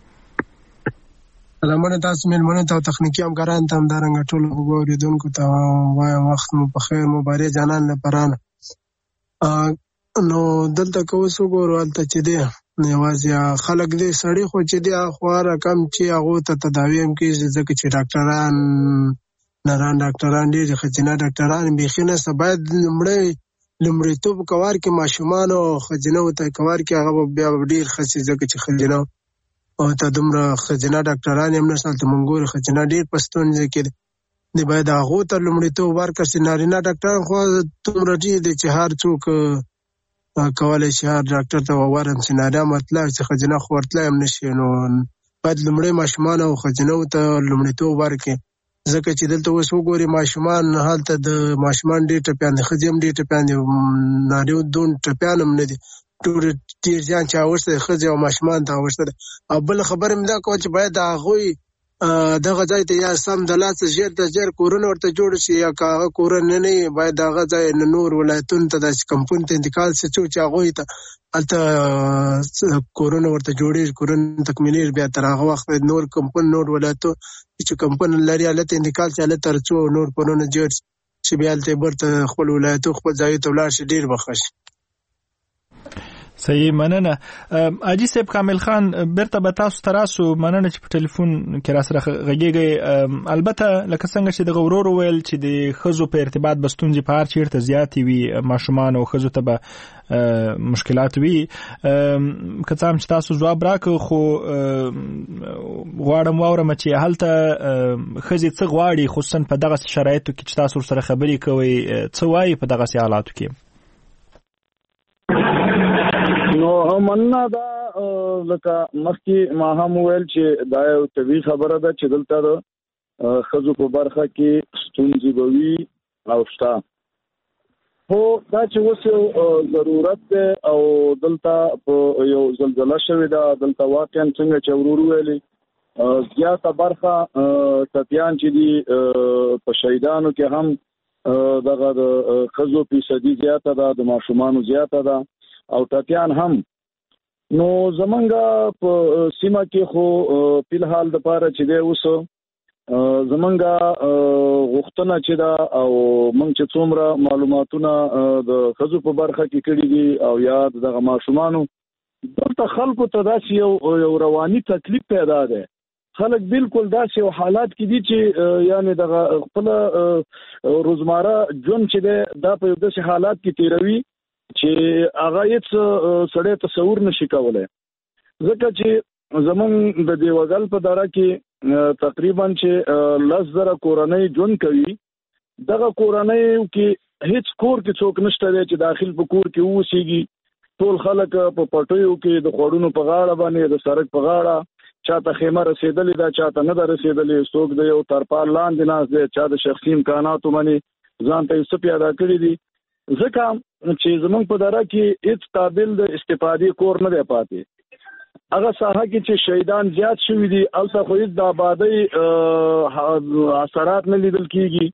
سلامونه تاسو مېلمنو ته او تخنیکي همکارانو ته همدارنګه ټولو خوږو اورېدونکو ته وایم وخت مو په خیر مبارک جانان لپاره. نو دلته که اوس وګورو هلته چې دی یوازې خلک دی سړي خو چې دی خوا رقم چې هغو ته تداوي هم کېږي ځکه چې ډاکټران نران ډاکټران ډېر ښځینه ډاکټران بیخي نشته. باید لومړی لومړیتوب کور کې ماشومانو او ښځینهو ته کور کې هغه به بیا ډېر ښه شي ځکه چې ښځینه او ته دومره ښځینه ډاکټران هم نشته. هلته موږ ګورو ښځینه ډېر په ستونزه کې دی باید هغو ته لومړیتوب ورکړل شي. نارینه ډاکټران خو دومره ډېر دی چې هر څوک کولی شي هر ډاکټر ته ورم شي نارینه مطلب چې ښځینه خو ورتلی هم نه شي. نو باید لومړی ماشومان او ښځینهو ته لومړیتوب ورکړي ځکه چې دلته اوس وګوري ماشومان هلته د ماشومان ډېر ټپیان دي ښځې هم ډېر ټپیان دي نارینه دون ټپیان هم نه دي ټول ډېر زیان چې اوښته دی ښځې او ماشومان ته اوښته دی. او بله خبره مې دا کوه چې باید د هغوی دغه ځای ته یا سم د لاسه ژر ته ژر کورونه ورته جوړ شي یا که هغه کورونه نه وي باید د هغه ځای نور ولایتونو ته داسې کمپون ته انتقال شي چې هغوی ته هلته کورونه ورته جوړېږي کورونه تکمیلېږي بیا تر هغه وخت نور کمپون نور ولایتو چې کمپون لري هلته انتقال شي هلته تر څو نور کورونه جوړ شي چې بیا هلته بیرته خپل ولایتو خپل ځایو ته ولاړ شي ډېر به ښه شي. صحیح مننه. حاجي صاحب کامل خان بیرته به تاسو ته راسو مننه چې په ټلیفون کې را سره غږیږئ. البته لکه څنګه چې دغه ورور وویل چې د ښځو په ارتباط به ستونزې په هر چېرته زیاتې وي ماشومان او ښځو ته به مشکلات وي که څه هم چې تاسو ځواب راکړ خو غواړم واورم چې هلته ښځې څه غواړي خصوصا په دغسې شرایطو کې چې تاسو ورسره خبرې کوئ څه وایي په دغسې حالاتو کې؟ نو مننه دا لکه مخکې ما هم وویل چې دا یو طبیعي خبره ده چې دلته د ښځو په برخه کې ستونزې به وي او شته خو دا چې اوس یو ضرورت دی او دلته په یو زلزله شوې ده دلته واقعا څنګه چې ورور ویلې زیاته برخه ټپیان چې دي په شهیدانو کې هم دغه د ښځو فیصدي زیاته ده د ماشومانو زیاته ده او ټپیان هم. نو زمونږ په سیمه کې خو فلحال د پاره چې دی اوس زمونږ غوښتنه چې ده او موږ چې څومره معلوماتونه د ښځو په برخه کې کړي دي او یا دغه ماشومانو دلته خلکو ته داسې یو رواني تکلیف پیدا دی. خلک بالکل داسې یو حالات کې دي چې یعنی دغه خپل روزمره ژوند چې دی دا په یو داسې حالات کې تیروي چې هغه هیڅ سړی تصور نشي کولی ځکه چې زمونږ د دیوګل په دره کې تقریبا چې لس زره کورنۍ ژوند کوي دغه کورنۍ کې هیڅ کور کې څوک نشته دی چې داخل په کور کې اوسېږي ټول خلک په پټیو کې د خوړونو په غاړه باندې د سړک په غاړه چاته خیمه رسېدلې ده چاته نه ده رسېدلې څوک د یو ترپال لاندې ناست دی چا د شخصي امکاناتو باندې ځان ته یو څه پیدا کړي دي ځکه چې زمونږ په دره کې هیڅ قابل د استفادې کور نه دی پاتې. هغه ساحه کې چې شهیدان زیات شوي دي هلته خو هیڅ د آبادۍ اثرات نه لیدل کېږي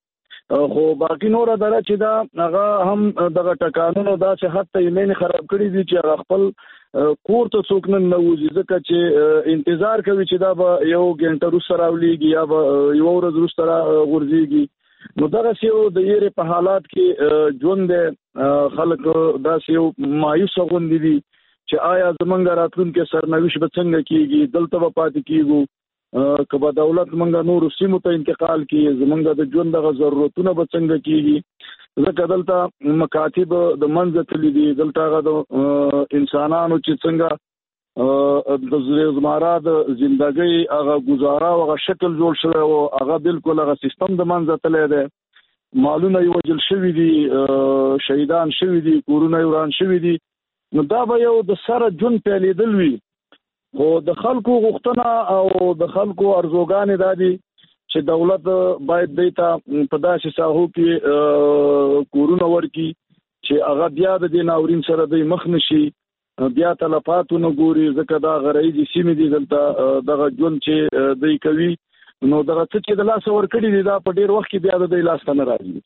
خو باقي نور دره چې دا هغه هم دغه ټکانونو دا چې حتی ایمن خراب کړی دي چې هغه خپل کور ته څوک نه نوځي ځکه چې انتظار کوي چې دا به یو غنټه وروسته راولېږي یا به یو ورځ وروسته غورځيږي. نو دغه یو د یې په حالات کې ژوند خلک دا یو مایوس غوندي دي چې آیا زمونږ راتلونکي سرنوشت به څنګه کیږي، دلته به پاتې کیږو کبه دولت منګه نور سیمو ته انتقال کیږي، زمونږ د ژوند د ضرورتونو به څنګه کیږي. ځکه دلته مکاتب د منځ تللی دي، دلته هغه د انسانانو چې څنګه د زماره د ژوندۍ هغه گزاره او هغه شکل جوړ شوی او هغه بالکل هغه سیستم د منځ تللی دی. مالونه یو وجل شوی دي، شهیدان شوی دي، کورونه وران شوی دي. نو دا به یو د سره جون پیلیدل وي. خو د خلکو غوښتنه او د خلکو ارزوګانې دا دي چې دولت باید دیتا په داسې ساحو کې کورونه ورکړي چې هغه بیا د دې ناورین سره د مخ نشي، بیا تلفاتونه ګوري. ځکه دا غرایزي سیمې دي دلته دغه ژوند چې دوی کوي، نو دغه څه چې د لاس ورکړي دي دا په ډیر وخت کې بیا د دوی لاس ته نه راځي.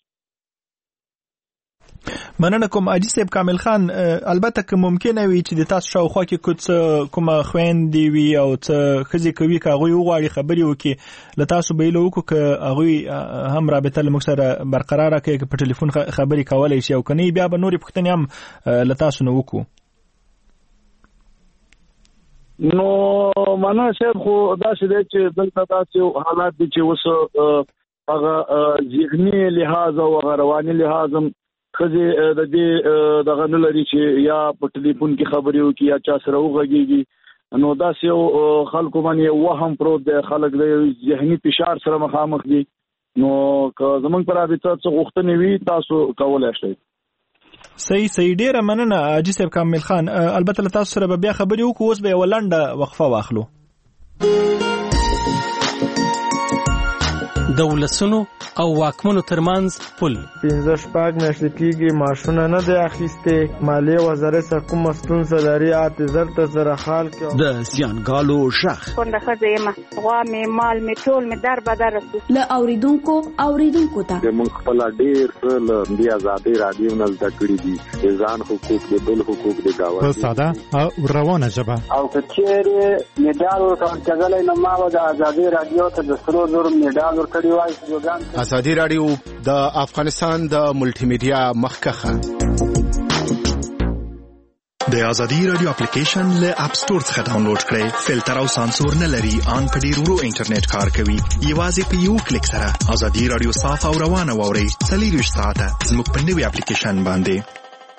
مننه کوم حاجی صاحب کامل خان. البته که ممکنه وي چې د تاسو شاوخوا کې کوڅه کومه خويندې وي او څه خزي کوي کاغوي وغواړي خبري وکي له تاسو به له وکړو که هغه هم رابطه له موږ سره برقرار کړي په ټلیفون خبري کولای شي او کني بیا به نورې پوښتنې هم له تاسو نه وکړو. نو مننه صاحب، خو دا چې چې دلته تاسو حالات دي چې اوس هغه ذهني لحاظ او رواني لحاظ خزي د دې دغه نه لري چې یا په ټلیفون کې خبرې وکړي یا چا سره وغږیږي. نو دا یو خلکو باندې وهم پروت دی، خلک د ذهني فشار سره مخامخ دي. نو که زمونږ پر رابطه څه غوښتنې وي تاسو کولای شئ. صحیح صحیح ډیره مننه حاجی صاحب کامل خان. البته له تاسو سره بیا خبرې وکړو، اوس به ولنډه وقفه واخلو. د ولسونو او واکمنو ترمنځ پل پنځه شپږ میاشتې کېږي ماشونه نه دی اخیستې، مالیې وزارت سره کومه ستونزه لري اته زر ته زره خال کې د زیانګالو شخ کونډه ښځه یم، غوا مې مال مې ټول مې در بدر رسو له اوریدونکو اوریدونکو ته موږ خپل ډېر څه له دې ازادي رادیو نه زده کړي دي، د ځان حقوق د بل حقوق د گاونډي په ساده او روانه ژبه. او که چیرې میډال ورکول کېدلی نو ما به د ازادي رادیو ته د سرو زرو میډال ورکړی وای. ازادي رادیو د افغانستان د ملټي میډیا مخکخه د ازادي رادیو اپلیکیشن له اپ ستور څخه ډاونلوډ کړئ. فلټر او سانسور نه لري، ان په ډیر ورو انټرنیټ کار کوي. یوازې په یو کلیک سره ازادي رادیو صاف او روانه ووري. څلور ساعته زموږ په نوي اپلیکیشن باندې.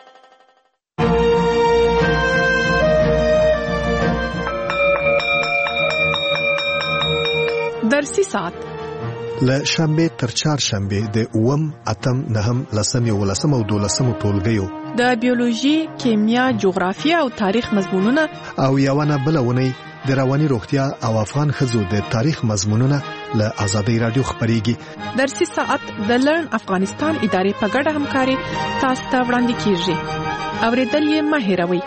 درسي ساعت له شنبه تر چهارشنبه د اووم اتم نهم لسم یو لسم او دولسم ټولګیو د بیولوژي، کیمیا، جغرافیه او تاریخ مضمونونه او یوونه بلونی د رواني روغتیا او افغان خزو د تاریخ مضمونونه له ازادي رادیو خبريږي. درسي ساعت د لرن افغانستان ادارې په ګډه همکاري تاسو ته وړاندې کیږي. اوریدل یې مه هېروئ.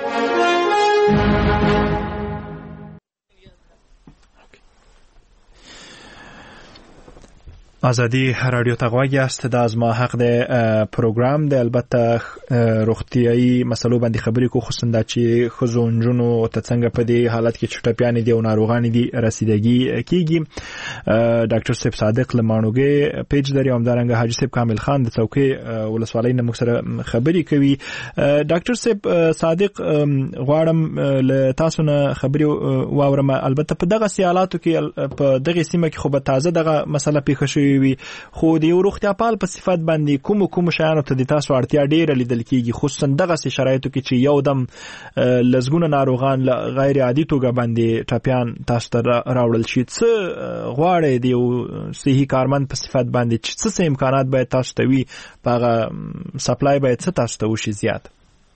ازادي رادیو ته غواړی است د ازما حق د پروګرام د البته روغتيایي مسلو باندې خبرې کو، خصوصا د چې خزونجونو ته څنګه په دې حالت کې چټپیان دي او ناروغان دي رسیدګي کیږي. ډاکټر صاحب صادق لمانوګي پیج لري، همدارنګه حاجی صاحب کامل خان د څوکۍ ولسوالۍ نه موږ سره خبرې کوي. ډاکټر صاحب صادق غواړم له تاسو نه خبرې واورم. البته په دغه سیالاتو کې په دغه سیمه کې خو به تازه دغه مسله پیښه شوې وي، خو د یو روغتیا پال په صفت باندې کوم کوم شیانو ته د تاسو اړتیا ډیره لیدل کیږي، خصوصا دغه شرایطو کې چې یو دم لزګونه ناروغان غیر عادي توګه باندې ټاپیان تاسو ته راوړل شي. څه غواړي د یو صحي کارمند په صفت باندې چې څه امکانات باید تاسو ته وي، په سپلای باید څه تاسو ته وشي زیات؟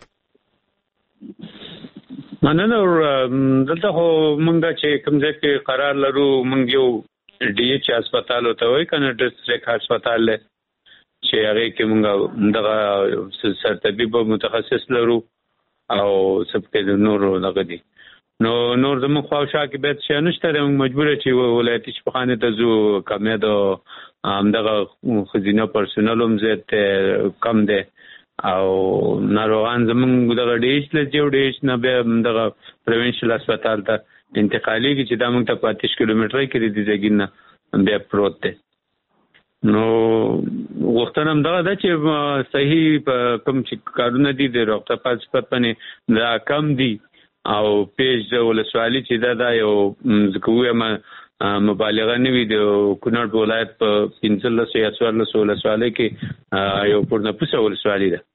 مننه. دلته خو مونږ چې کوم ځای کې قرار لرو، مونږ یو ډي ایچ هسپتال ته وای کنه ډیسټریکټ هسپتال له چې هغه کې مونږ دغه سرطبيب متخصص لرو او سب کې نور دغه دي. نو نور زموږ خواوشا کې به څه نشته، موږ مجبور چې ولایتي شفاخانه ته زو کمه د همدغه خزینه پرسونل هم زیات کم دی او ناروغان زمونږ دغه ډیش له جوړ ډیش نه به دغه پروینشل هسپتال ته انتقالي کی چې دا موږ ته پاتیش کیلومتر کې دی ځګینه بیا پروت دی. نو وختونه هم دغه ده چې صحیح کوم چې کارونه دي د روغتیا په صفت باندې دا کم دي او پیج د ولسوالي چې دا دا یو ځکه وایم مبالغه نه وي د کونړ ولایت په پنځلس یا څوارلس ولسوالۍ کې یو پورنپوسه ولسوالي ده.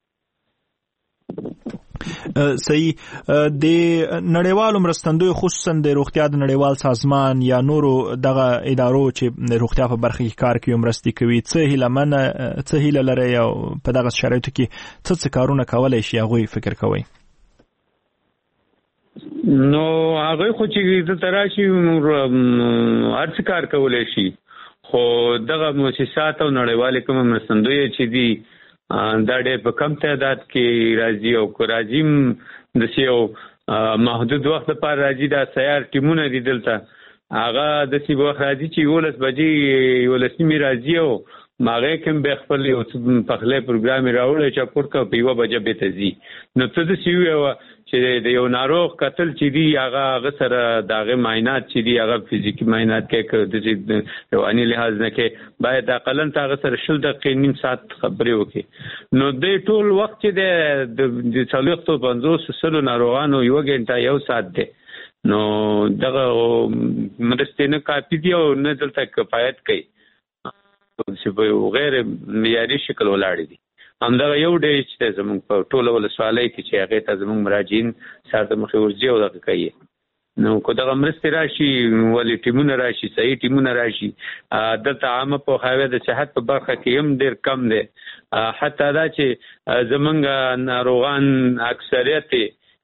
صحیح. د نړیوالو مرستندوی خصوصا د روغتیا د نړیوال سازمان یا نورو دغه ادارو چې د روغتیا په برخه کې کار کوي مرستې کوي څه هیله من څه هیله لري او په دغه شرایطو کې څه څه کارونه کولای شي هغوی فکر کوي؟ نو هغه خو چې د تراشي هر څه کار کولای شي خو دغه مؤسسات او نړیوال کوم مرستندوی چې دي دا ډېر په کم تعداد کې راځي او کو راځي د سیو محدود وخت لپاره راځي دا سیار ټیمونه دي دلته هغه د سی وخت راځي چې ولس بجې ولسمي راځي او ماغه کوم به خپل یو پخله پروګرام راوړل چې پورته په یو بجې به تزي نو څه د سیو چې د یو ناروغ قتل چې دی هغه هغه سره داغه معاینات چې دی هغه فزیکی معاینات کې د رواني لحاظ نه کې باید اقلن هغه سره شل دقیقې نیم ساعت خبرې وکړي. نو د ټول وخت چې د څلوېښت او پنځوس سلو ناروغانو یو غنټه یو ساعت دی نو دغه مرستې نه کافي دي او نه دلته کفایت کوي چې په غیر معیاري شکل ولاړ دي. همدغه یو ډی چې زموږ په ټوله ولسوالۍ کې چې هغې ته زموږ مراجعین سر د مخې ورځي او دغه کوي نو که دغه مرستې راشي ولې ټیمونه راشي صحیح ټیمونه راشي دلته عامه پوهاوی د صحت په برخه کې هم ډېر کم دی. حتی دا چې زموږ ناروغان اکثریت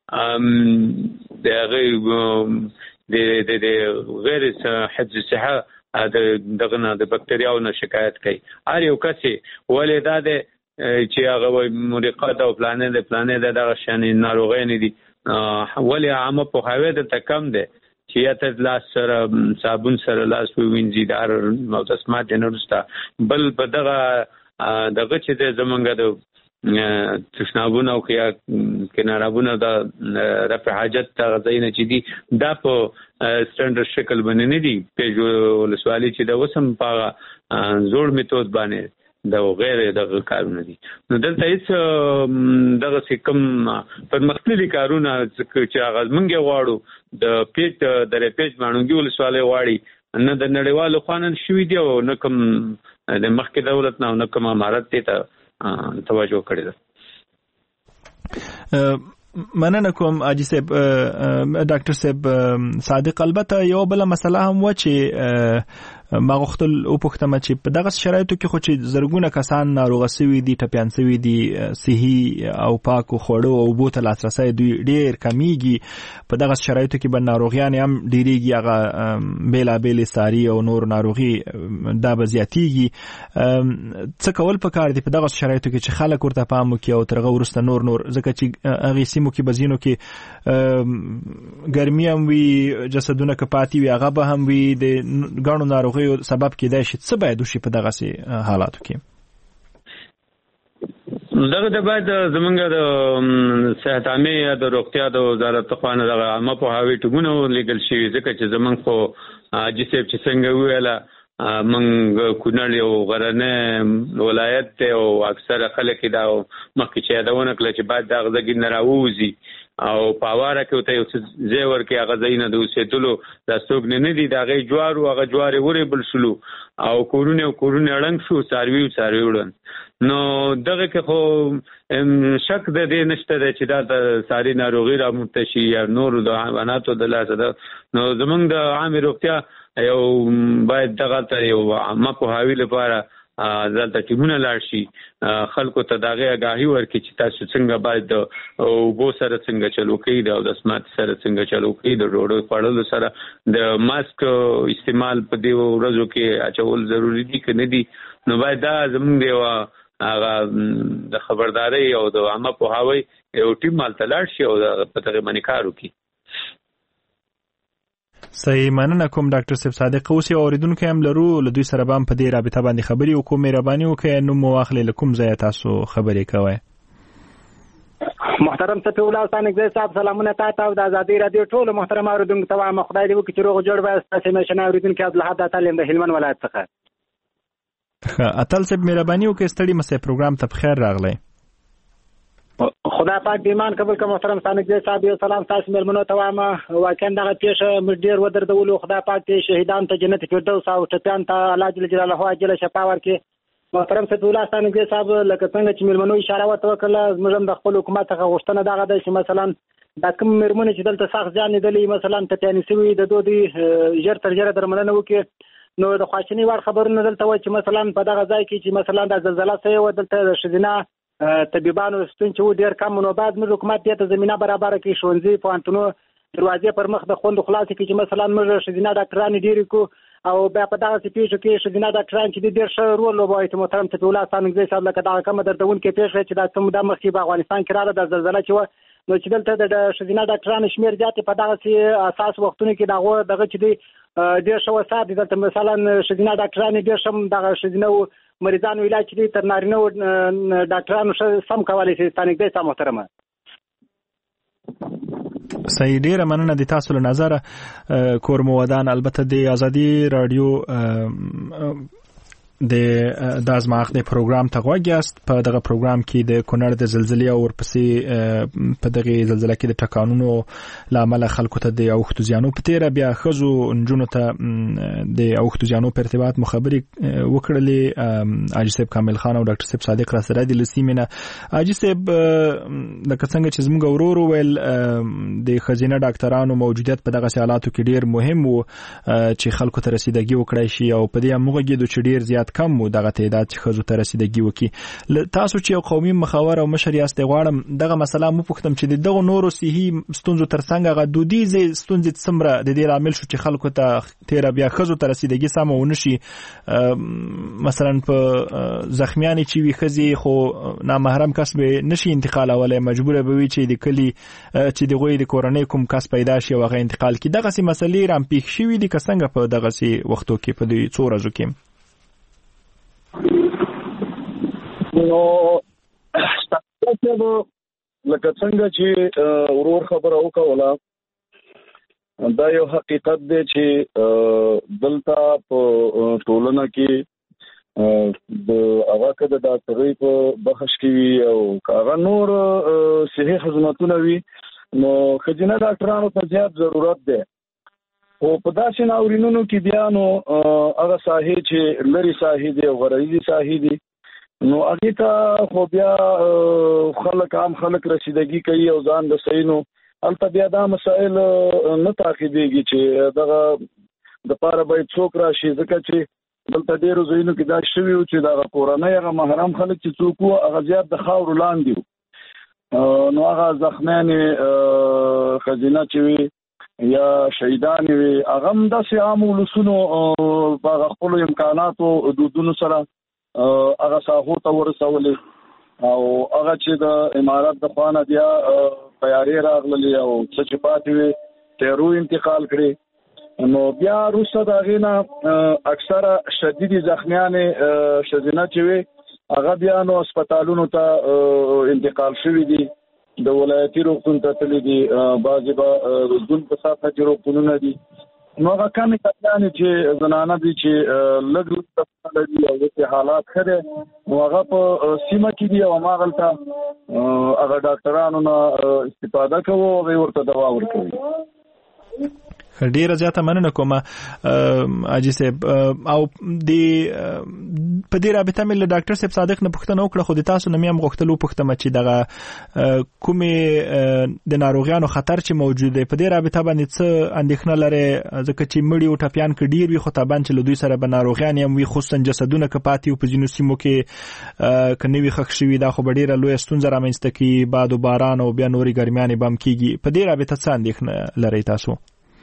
د هغې د غیر حفظ صحه دغه نه د بکتریاو نه شکایت کوي. هر یو کس ولې دا دی چې هغه مرقات او پلانې د پلانې د دغه شانې ناروغۍ نه دي ولې عامه پوهاوی دلته کم دی چې یا ته لاس سره صابون سره لاس ووینځي د هر متسمات نه وروسته بل په دغه دغه چې د زمونږ د تشنابونه او کنارابونه د رفع حاجت دغه ځایونه چې دي دا په سټنډرډ شکل باندې نه دي پیج ولسوالي چې د وسم په زوړ میتود باندې دا غیر دغه کارونه دي. نو دلته هیڅ دغه سکم پرمختللي کارونه چې هغه موږ غواړو د پیج د پیج مانونګي ولسوالۍ غواړي نه د نړیوالو قانون شوي دی او نه کوم د مخکې دولت نه نه کوم امارت ته توجه کړی ده. مننه کوم اجي صاحب ډاکټر صاحب صادق. البته یو بل مسله هم و چې ما غوښتل او پوښتنه چې په دغه شرایطو کې خو چې زرګونه کسان ناروغ شوي دي ټپيان شوي دي صحي او پاکو خوړو او بو ته لاسرسي دوی ډېر کمیږي په دغه شرایطو کې به ناروغیان هم ډېریږي هغه بیلا بیل ساري او نور ناروغي دا به زیاتیږي. څه کول پکار دي په دغه شرایطو کې چې خلک ورته پام وکړي او ترغه ورسته نور نور ځکه چې هغه سیمو کې بزینو کې ګرمي هم وي جسدونه کپاتي وي هغه به هم وي د ګڼو ناروغ سبب کېدای شي. څه باید وشي په دغه سي حالاتو کې؟ دغه د باید زمونږ د صحت عامه یا د روغتیا د وزارت خواله دغه عامه پوهاوی ټیمونه لیږل شوي ځکه چې زمونږ خو حاجي صاحب چې څنګه ویله موږ کونړ یو غرنی ولایت دی او اکثره خلک دا مخکې چې یادونه کړله چې باید دغه ځای نه راووځي او په اواره کې ورته یو څه ځای ورکړي هغه ځایونه د اوسېدلو دا څوک نه دي د هغې جوار و هغه جوار یې ورېبل شلو او کورونه او کورونه ړنګ شو څاروي او څاروي وړل. نو دغه کې خو شک د دې نشته دی چې دا د ساري ناروغي رامنځته شي یا نورو د حیواناتو د لاسه ده. نو زموږ د عامې روغتیا یو باید دغه ته یو عامه پوهاوي لپاره دلته ټیمونه لاړ شي خلکو ته د هغې اګاهي ورکړي چې تاسو څنګه باید د اوبو سره څنګه چلو کوئ د اودسمات سره څنګه چلو کوئ د ډوډۍ خوړلو سره د ماسک استعمال په دې ورځو کې اچول ضروري دي که نه دي. نو باید دا زموږ د یوه هغه د خبردارۍ او د عامه پوهاوی یو ټیم هلته لاړ شي او په دغې باندې کار وکړي. صحیح مننه کوم ډاکټر صاحب صادق. اوس یو اوریدونکو هم لرو له دوی سره به په دې رابطه باندې خبرې وکړو. مهرباني وکړئ نو مو واخلئ له کوم ځای تاسو خبرې کوئ. محترم صفی الله ثانګزی صاحب سلامونه تاسو او د ازادي رادیو ټول محترم اوریدونکو ته وایم خدای دې وکړي چې روغ جوړ به تاسو مشنه اوریدونکو عبدالحد اتل د هلمند ولایت څخه. اتل صاحب مهرباني وکړئ ستړي مسه پروګرام ته بخیر راغلی. خدای پاک دې ایمان قبول کړي. محترم ثانګزی صاحب یو سلام تاسو ملمنو ته وایم. واقعا دغه پیښه موږ ډیر ودردولو. خدای پاک دې شهیدان ته جنت فردوس او ټپیان ته الله جل جلاله اجل شفا ورکړي. محترم صفی الله ثانګزی صاحب لکه څنګه چې ملمنو اشاره ورته وکړه موږ هم د خپل حکومت څخه غوښتنه دغه ده چې مثلا دا کوم مېرمنې چې دلته سخت ځان لیدلې مثلا ټپیانې شوي د دوی ژر تر ژره درملنه وکړي نو د خواشینۍ وړ خبرونه دلته وایي چې مثلا په دغه ځای کې چې مثلا د زلزله شوې وه دلته د ښځینه طبیبانو شتون چې و ډېر کم نو باید موږ حکومت دې ته زمینه برابره کړي. ښوونځي پوهنتونونو دروازې پر مخ د خوندو خلاصې کړي چې مثلا موږ ښځینه ډاکټرانې ډېرې کړو او بیا په دغسې پیښو کې ښځینه ډاکټران چې دي ډېر ښه رول لوبوي. چې محترم صفی الله ثانګزی صاحب لکه دغه کومه دردونکې پیښه چې دا څه موده مخکې په افغانستان کې راغله د زلزله چې وه نو چې دلته د ښځینه ډاکټرانو شمېر زیات په دغسې اساس وختونو کې د هغو دغه چې دی ډېر ښه وسایل دي دلته مثلا ښځینه ډاکټرانې ډېر ښه دغه ښځینه مریضانو علاج چې دی تر نارینه ډاکټرانو ښه سم کولی شي. ثانګزی صاحب محترمه صحیح ډیره مننه د تاسو له نظره کور مو ودان. البته د ازادي رادیو د د ازماخ د پروګرام ته غوږیاست. په دغه پروګرام کې د کونړ د زلزلې او ورپسې په دغه زلزلې کې د ټکانونو لامل خلکو ته د اوښتو زیانو په تیره بیا خزو نجونو ته د اوښتو زیانو په ارتباط مخابرې وکړلې. حاجی صاحب کامل خان او ډاکټر صاحب صادق را سره د لسیمینه. حاجی صاحب لکه څنګه چې زموږ ورور ویل د خزینه ډاکټرانو موجودیت په دغه حالاتو کې ډیر مهم وو چې خلکو ته رسیدګي وکړای شي او په دې موږ کې د چډیر زیات کم وو دغه تعداد چې خزو ته رسیدګي وکړي. تاسو چې یو قومي مخاور او مشر یاست غواړم دغه مسله مو پوښتم چې دغه نورو صحي ستونزو ترڅنګ غو دودیزه ستونزې څومره د دې عامل شو چې خلکو ته تیر بیا خزو ته رسیدګي سم ونشي. مثلا په زخمیانی چې وي خزي خو نامحرم کس به نشي انتقال اوله مجبور به وي چې د کلی چې د غوي د کورنۍ کوم کس پیدا شي او هغه انتقال کی. دغه سي مسلې رام پیښ شوې دي که څنګه په دغه سي وختو کې په دې څو ورځو کې نو تاسو لکه څنګه چې ورور خبره وکوله دا یو حقیقت دی چې دلته په ټولنه کې د هغه کده د ډاکټرۍ په بخښ کې وي او هغه نور صحي خدماتونه وي نو خځینه ډاکټرانو ته زیات ضرورت دی. او په داسې ناورینونو کې بیا نو هغه ساحې چې لري ساحې دي او غرایزي ساحې دي نو هغه ته خو بیا خلک عام خلک رسیدګي کوي او ځان د سینو البته بیا دا مسائل نه تعقیبېږي چې دغه د پاره باید څوک راشي ځکه چې دلته ډیرو ځایونو کې دا شوي و چې دغه کورنۍ هغه محرم خلک چې څوک وو هغه زیات د خاورو لاندې وو نو هغه زخمیانې ښځینه چې وي یا شهیدان وي هغه هم داسې عام ولسونو په خپلو امکاناتو دودونو سره هغه ساحو ته ورسولې او هغه چې د امارات د خوا نه بیا تیارې راغللې او څه چې پاتې وي تیرو انتقال کړي نو بیا وروسته د هغې نه اکثره شدیدې زخمیانې ښځینه چې وي هغه بیا نو هسپتالونو ته انتقال شوي دي د ولایتي روغتون ته تللي دي بعضې به روغتون په ساحه کې روغتونونه دي نو هغه کمې کسانې چې زنانه دي چې لږ لږ لري او داسې حالات ښه دی نو هغه په سیمه کې دي او هماغلته هغه ډاکټرانو نه استفاده کوو او هغوی ورته دوا ورکوي. ډیره زیاته مننه کوم حاجی صاحب او د په دې رابطه مې له ډاکټر صاحب صادق نه پوښتنه وکړه خو د تاسو نه مې هم غوښتل وپوښتم چې دغه کومې د ناروغیانو خطر چې موجود دی په دې رابطه باندې څه اندېښنه لري ځکه چې مړي او ټپیان که ډیر وي خو طبعا چې له دوی سره به ناروغیان هم وي خصوصا جسدونه که پاتې وي په ځینو سیمو کې که نه وي ښخ شوي دا خو به ډیره لویه ستونزه رامنځته کړي باد و باران او بیا نورې ګرمیانې به هم کېږي په دې رابطه څه اندېښنه لرئ تاسو؟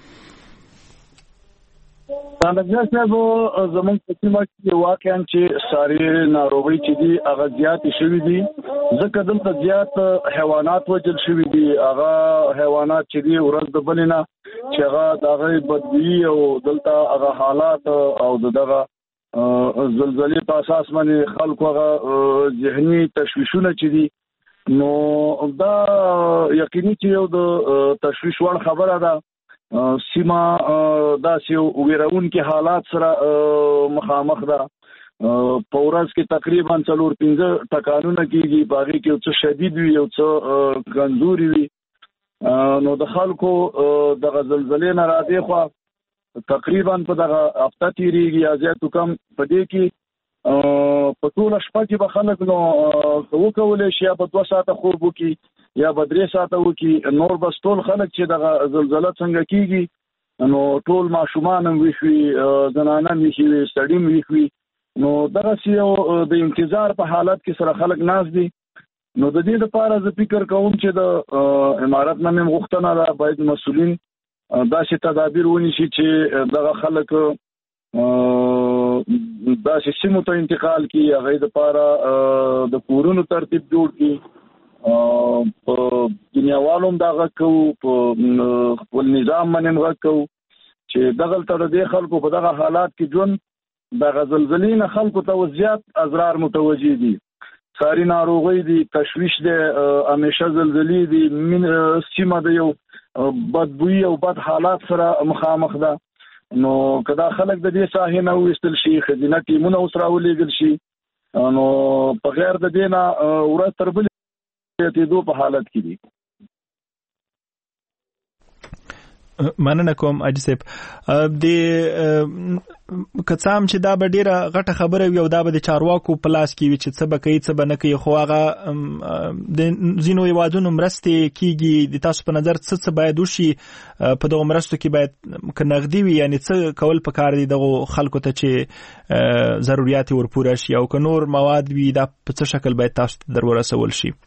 څنګه چې زموږ په سیمه کې واقعا چې ساري ناروغۍ چې دي هغه زیاتې شوي دي ځکه دلته زیات حیوانات وژل شوي دي هغه حیوانات چې دي ورځ د بلې نه چې هغه دغه بدوی او دلته هغه حالات او دغه زلزلې په اساس باندې خلکو هغه ذهني تشویشونه چې دي نو دا یقیني چې یو د تشویش وړ خبره ده سیما دا چې ویرون کې حالات سره مخامخ ده په ورځ کې تقریبا څلور پنځه ټکانونه کېږي باغې کې څه شدید وي او څه کمزوري وي نو د خلکو د زلزلې نه را دي خو تقریبا په دغه هفته تیریږي یا زیاتو کم په دې کې په ټول شپه کې به خلک نو وکولای شي په دوه ساعته خوب وکړي یا په درې ساعته وکړي نور بس ټول خلک چې دغه زلزلہ څنګه کېږي نو ټول ماشومان هم ویښوي زنانه هم ویښوي سړي هم ویښوي نو دغه یو د انتظار په حالت کې سره خلک ناست دي نو د دې لپاره زه فکر کوم چې د امارت نه مې غوښتنه ده باید مسؤلین داسې تدابیر ونیسي چې دغه خلک داسې سیمو ته انتقال کړي هغې دپاره د کورونو ترتیب جوړ کړي په دنیاوالو هم دا غږ کوو په خپل نظام باندې هم غږ کوو چې دغلته د دې خلکو په دغه حالات کې ژوند دغه زلزلې نه خلکو ته زیات اضرار متوجه دي ساري ناروغي دي تشویش دي همیشه زلزلې دي سیمه د یو بدبوئی او بد حالات سره مخامخ ده نو کدا خلک د دې ساحې نه وستل شي خزینه ټیمونه اوسره ولېږل شي نو په غیر د دې نه ورځ تر بلې ته دوه په حالت کې دي مننه کوم اجي صاحب د کڅام چې دا به ډیره غټه خبره وي او دا به د چارواکو په لاس کې وي چې څه به کوي څه به نه کوي خو هغه د ځینو هیوادونو مرستې کېږي د تاسو په نظر څه څه باید وشي په دغو مرستو کې باید که نغدي وي یعنی څه کول پکار دي دغو خلکو ته چې ضرورت یې ورپوره شي او که نور مواد وي دا په څه شکل باید تاسو ته در ورسول شي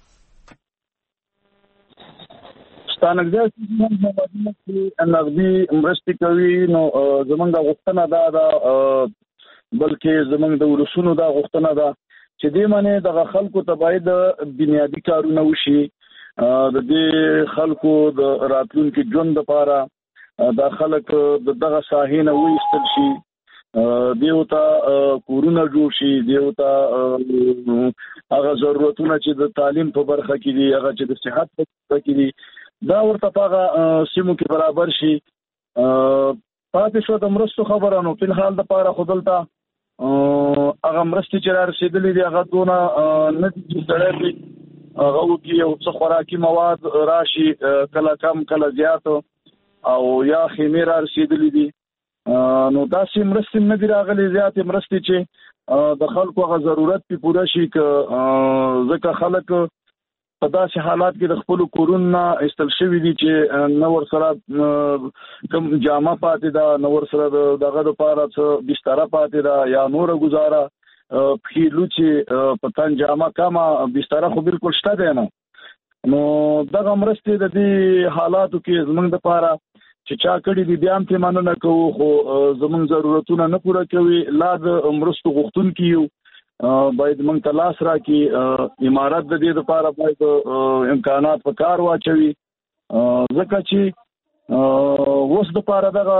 ستانګځه چې نغدي مرستې کوي نو زمونږ غوښتنه دا ده بلکې زمونږ د ولسونو دا غوښتنه ده چې دې معنی دغه خلکو ته باید بنیادی کارونه وشي د دې خلکو د راتلونکي ژوند لپاره دا خلک دغه ساحې نه وایستل شي دیو ته کورونه جوړ شي دیو ته هغه ضرورتونه چې د تعلیم په برخه کې دي هغه چې د صحت په برخه کې دي دا ورته هغه سیمو کې برابر شي پاتې شو د مرستو خبره نو په حال د پاره خودلته هغه مرستې چې را رسیدلې دي هغه دونه نه دي سره هغه وکي او څه خوراکي مواد راشي کله کم کله زیات او یا خیمه را رسیدلې دي نو دا سیم مرستې نه دي راغلي زیات مرستې چې د خلکو هغه ضرورت په پوره شي ک ځکه خلک په داسې حالات کې د خپل کورونه استل شوی دي چې نور سره کوم جامه پاتې ده نور سره دغه لپاره څه بستر پاتې ده یا نور گزاره خېلو چې په تن جامه کما بستر خو بالکل شته ده نه نو دغه مرستې د دې حالاتو کې زمونږ لپاره چې چا کړي دي بیا هم ته مننه کوو خو زمونږ ضرورتونه نه پوره کوي لا د مرستو غوښتونکي یو باید موږ ته لاس راکړي امارات د دې لپاره باید امکانات په کار واچوي ځکه چې اوس د لپاره دغه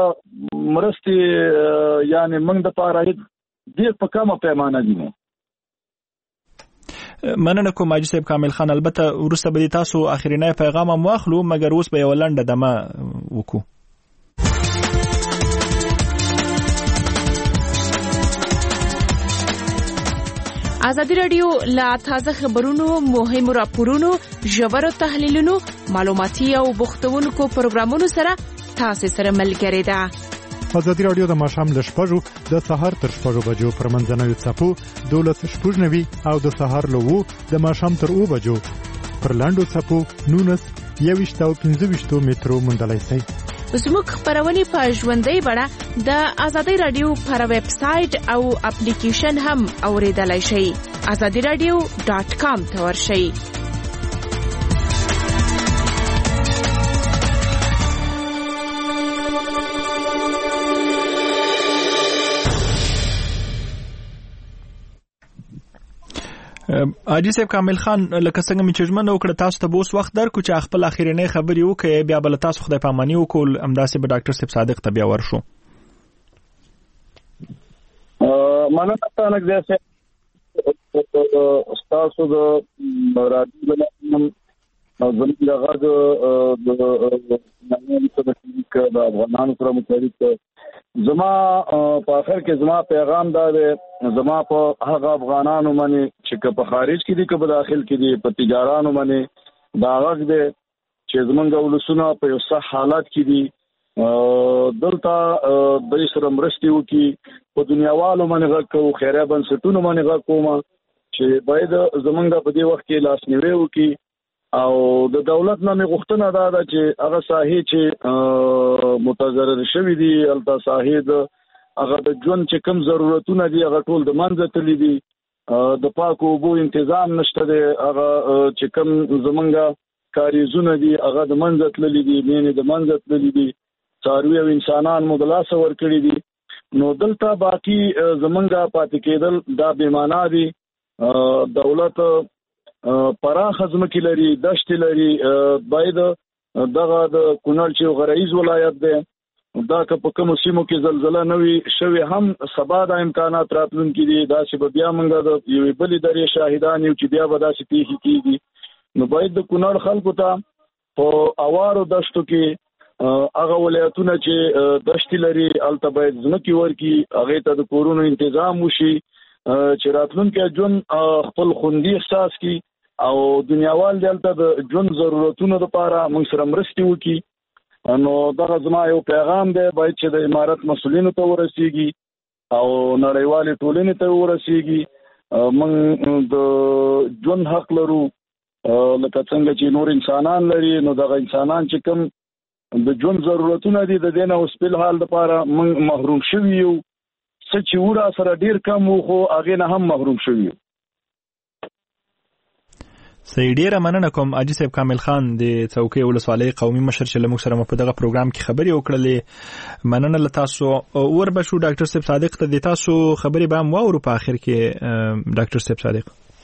مرستې یعنی موږ د لپاره ډېر په کمه پیمانه دي مننه کوم اجي صاحب کامل خان البته وروسته به تاسو اخرینی پیغام هم واخلو مګر اوس به یو لنډه دمه وکړو ازادي رادیو لا تازه خبرونو مهمو راپورونو ژورو تحلیلونو معلوماتي او بوختونکو پروګرامونو سره تاسو سره ملګری ده ازادي رادیو د ماښام له شپږو د سهار تر شپږو بجو پر منځنوي څپو دولس شپږ نوي او د سهار له وو د ماښام تر اوو بجو پر لاندو څپو نونس یويشت او پنځه ویشت مترو موندلای شئ زموږ خبرونه په ژوندۍ بڼه د ازادي رادیو پر ویب سټ او اپلیکیشن هم اوریدلای شئ azadi radio dot com ته ورشئ حاجی صاحب کامل خان لکه څنګه می چجمن وکړه تاسو ته بوس وخت درکو چې خپل اخیرنۍ خبري وکړي بیا بل تاسو خدای پامانی وکول امداسه به ډاکټر صاحب صادق ته بیا ورشو. مننه تاسو نه تاسو د راډیو زموږ دغه د افغانانو سره متحرک زما په اخر کې زما پیغام دا دی زما په هغه افغانانو باندې چې په خارج کې دي که په داخل کې دي په تجارانو باندې دا غږ دی چې زمونږ ولسونه په یو صح حالات کې دي دلته د سره مرستې وکړي په دنیاوالو باندې غږ کوو خیریه بنسټونو باندې غږ کوم چې باید زمونږ په دې وخت کې لاسنیوي وکړي او د دولت نه غوښتنه دا ده چې هغه ساحې چې متضرر شوی دي البته ساحې د هغه د ژوند چې کم ضرورتونه دي هغه ټول د منځ تللی دي د پاکو اوبو تنظیم نشته دی هغه چې کم زمونږ کاریزونه دي هغه د منځ تللی دي مینې د منځ تللی دي څاروي او انسانان مو د لاسه ورکړي دي نو دلته باقي زمونږ پاتې کېدل دا بې معنا دي. دولت پراخ ځمکې لري دشت لري باید دغه د کونړ چې غرایز ولایت دی دا که په کوم سیمو کې زلزلہ نوي شوی هم سبا د امکانات راتلونکي دي دا چې بیا موږ د یوې بلې درې شاهدان یو چې بیا به داسې پیښې کېږي نو باید د کونړ خلکو ته په اوارو دشتو کې هغه ولایتونه چې دشت لري هلته باید ځمکې ورکړي هغې ته د کورونو تنظیم وشي چې راتلونکي ژوند خپل خوندي احساس کړي او دنیاوال دلته د ژوند ضرورتونو لپاره موږ سره مرستې وکړي. نو دغه زما یو پیغام دی باید چې د امارت مسؤلینو ته ورسیږي او نړیوالې ټولنې ته ورسیږي. موږ د ژوند حق لرو لکه څنګه چې نور انسانان لري نو دغه انسانان چې کوم د ژوند ضرورتونه دي د دې نه اوس په حال لپاره موږ محروم شوي یو څه چې ورا سره ډیر کم وو خو هغه نه هم محروم شوي یو. سې ډیره مننه کوم حاجی صاحب کامل خان د څوکۍ ولسوالۍ قومي مشر چې موږ سره په دغه پروګرام کې خبرې وکړلې. مننه له تاسو اور به شو ډاکټر صاحب صادق ته د تاسو خبرې به هم واورو په اخر کې ډاکټر صاحب صادق.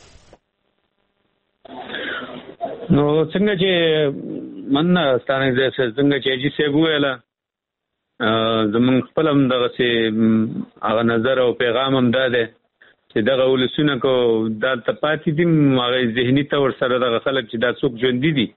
نو څنګه چې مننه ستانه دې څنګه چې حاجی صاحب ویله زمون خپل هم دغه سي هغه نظر او پیغام هم ده چې دغه ولسونه کو د تپاتې دي هغه ذهني تور سره دغه خلک چې دا څوک ژوند دي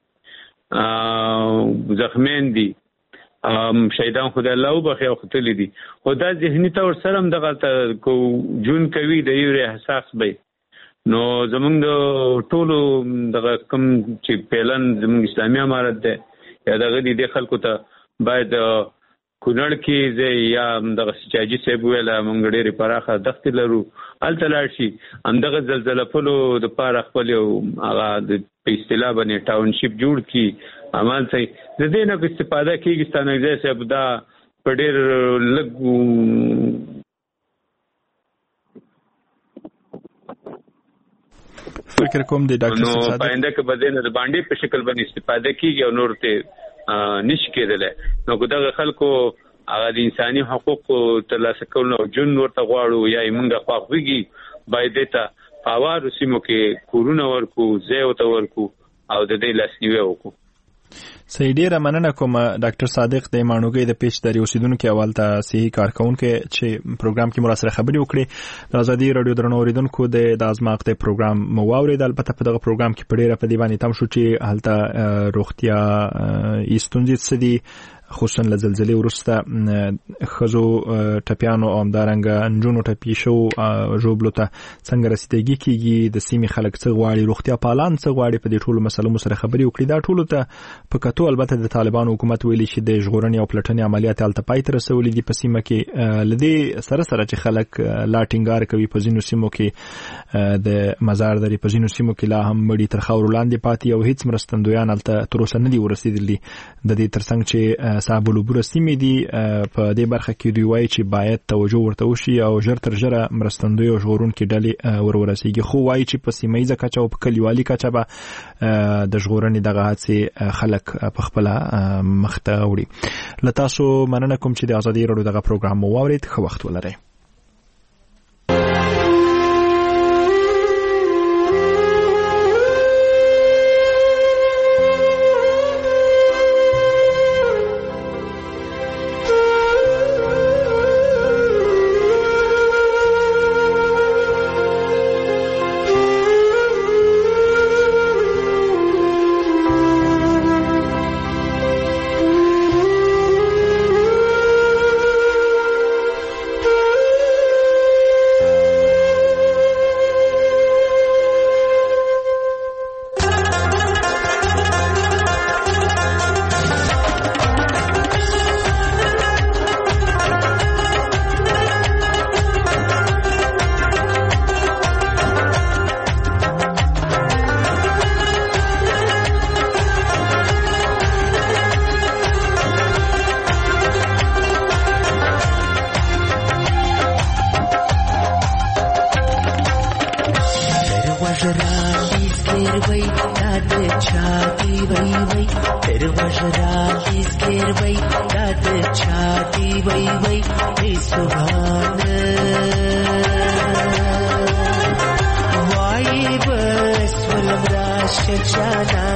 زخمین دي شهیدان خدای الله وبخي او قتل دي او دا ذهني تور سره هم دغه کو جون کوي د یو احساس به نو زمونږ ټولو دغه کوم چې پهلن زمونږ اسلامي امارت ده یا دغه دي خلکو ته باید کونړ کې زه یا دغه سچاجي صاحب ویل موږ ډېرې پراخه دښتې لرو هلته لاړ شي همدغه زلزله پلو د پاره خپل هغه د په اصطلاح باندې ټاونشپ جوړ کړي همالته د دې نه استفاده کېږي ستانکزی صاحب دا په ډېر لږ فکر کوم دی ډاکټر صاحب نو پاینده کې به د باندې په شکل باندې استفاده کېږي او نور ته نشي کېدلی نو دغه خلکو هغه د انساني حقوقو ترلاسه کول او جون ورته غواړو یا یې موږ خواخوږي باید ته په اوارو سیمو کې کورونه ورکو ځای ورته ورکو او د دې لاسنیوی وکړو. صحیح ډیره مننه کوم ډاکټر صادق د مانوګي د پیچ دری اوسیدونکو اول ته صحیح کارکونکو چې پروګرام کې مراسله خبري وکړي د ازادي رادیو درنو اوریدونکو د ازماق د پروګرام مو واورید البته په دغه پروګرام کې پډیره په دی باندې تم شو چې هلته روغتیا ایستونځي سدي خصوصا له زلزلې ورسته خزو ټپیانو او همدارنګ انجونو ټپی شو جوړبلو ته څنګه رسیدګي کیږي د سیمې خلک څه غواړي روغتیا پالان څه غواړي په دې ټولو مسلو سره خبري وکړي دا ټولو ته په کتو البته د طالبان حکومت ویلي چې د ژغورنې او پلټنې عملیات الته پای ته رسولې دي په سیمه کې لدی سره سره چې خلک لا ټینګار کوي په ځینو سیمو کې د مزار درې په ځینو سیمو کې لا هم مړي تر خاور لاندې پاتې او هیڅ مرستندویان الته تر اوسه نه دي ورسېدلي د دې ترڅنګ چې صاحب البر سیمې دي په دې برخه کې دوی وایي چې باید توجه ورته وشي او ژر تر ژره مرستندوی او ژغورونکو ډلې ورورسیږي خو وایي چې په سیمایي کچه او په کلیوالي کچه به د ژغورنې دغه هڅې خلک په خپل مخته وړي. لته سو مننه کوم چې د ازادي رادیو دغه پروګرام مو واورید خو وخت ولرئ. وجراتی سکر وی داد چاتی وی وی تر وجراتی سکر وی داد چاتی وی وی ای سبحان وای بس ولم راش جانا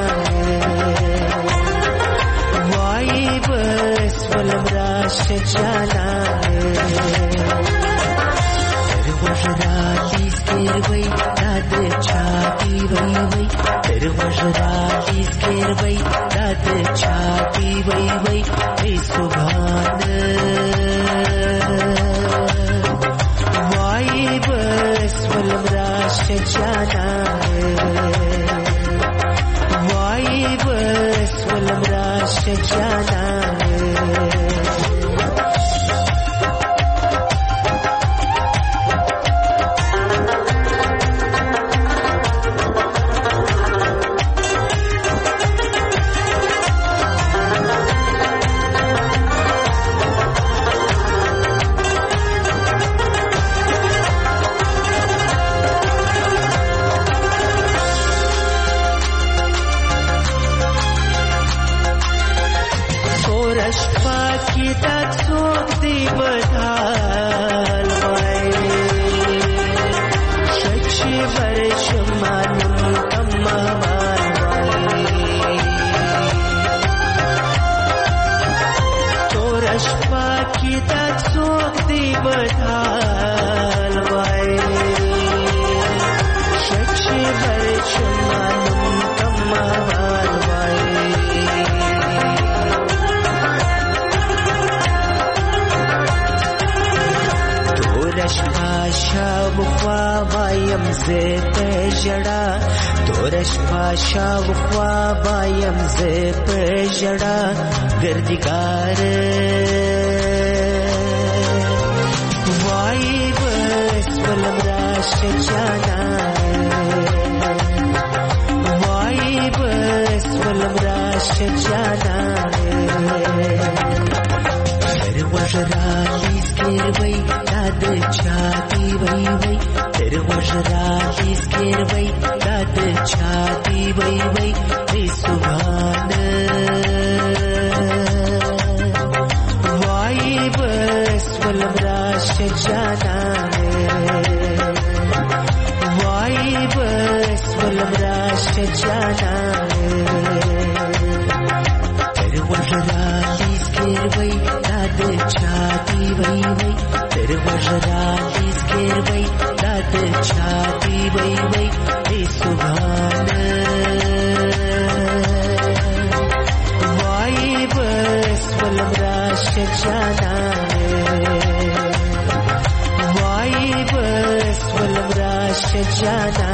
وای بس ولم راش جانا وجراتی سکر وی داد چاتی وی وی تر وجراتی سکر وی داد چاتی وی وی ای سبحان وای بس ولم راش جانا وای بس ولم راش جانا जड़ा तोरश भाषा वफा बायम से पेजड़ा गर्दिकार वाई बस वलम राश जाना वाई बस वलम राश जाना फिर वजराती स्केर वई दाद छाती वई वई फिर वजराती स्केर वई दाद छाती वई वई रे सुभान वाई बस वलम राश जाना वाई बस वलम राश जाना फिर वजराती स्केर वई दाद छाती वई वई फिर वजराती स्केर वई दाद छाती वई वई रे सुभान वाई बस वलम राश जाना वाई बस वलम राश जाना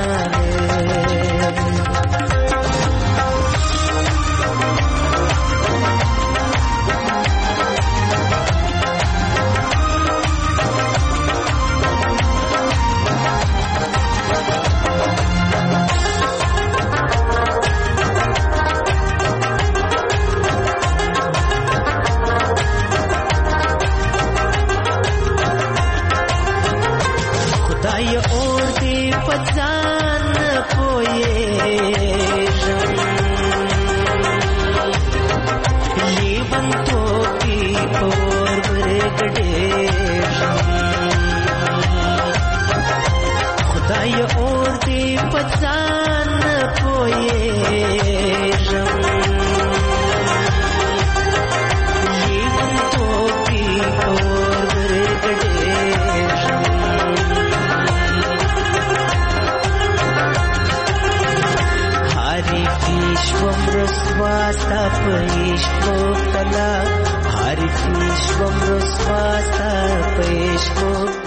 Hari Vishwam Rasvasta Peshmo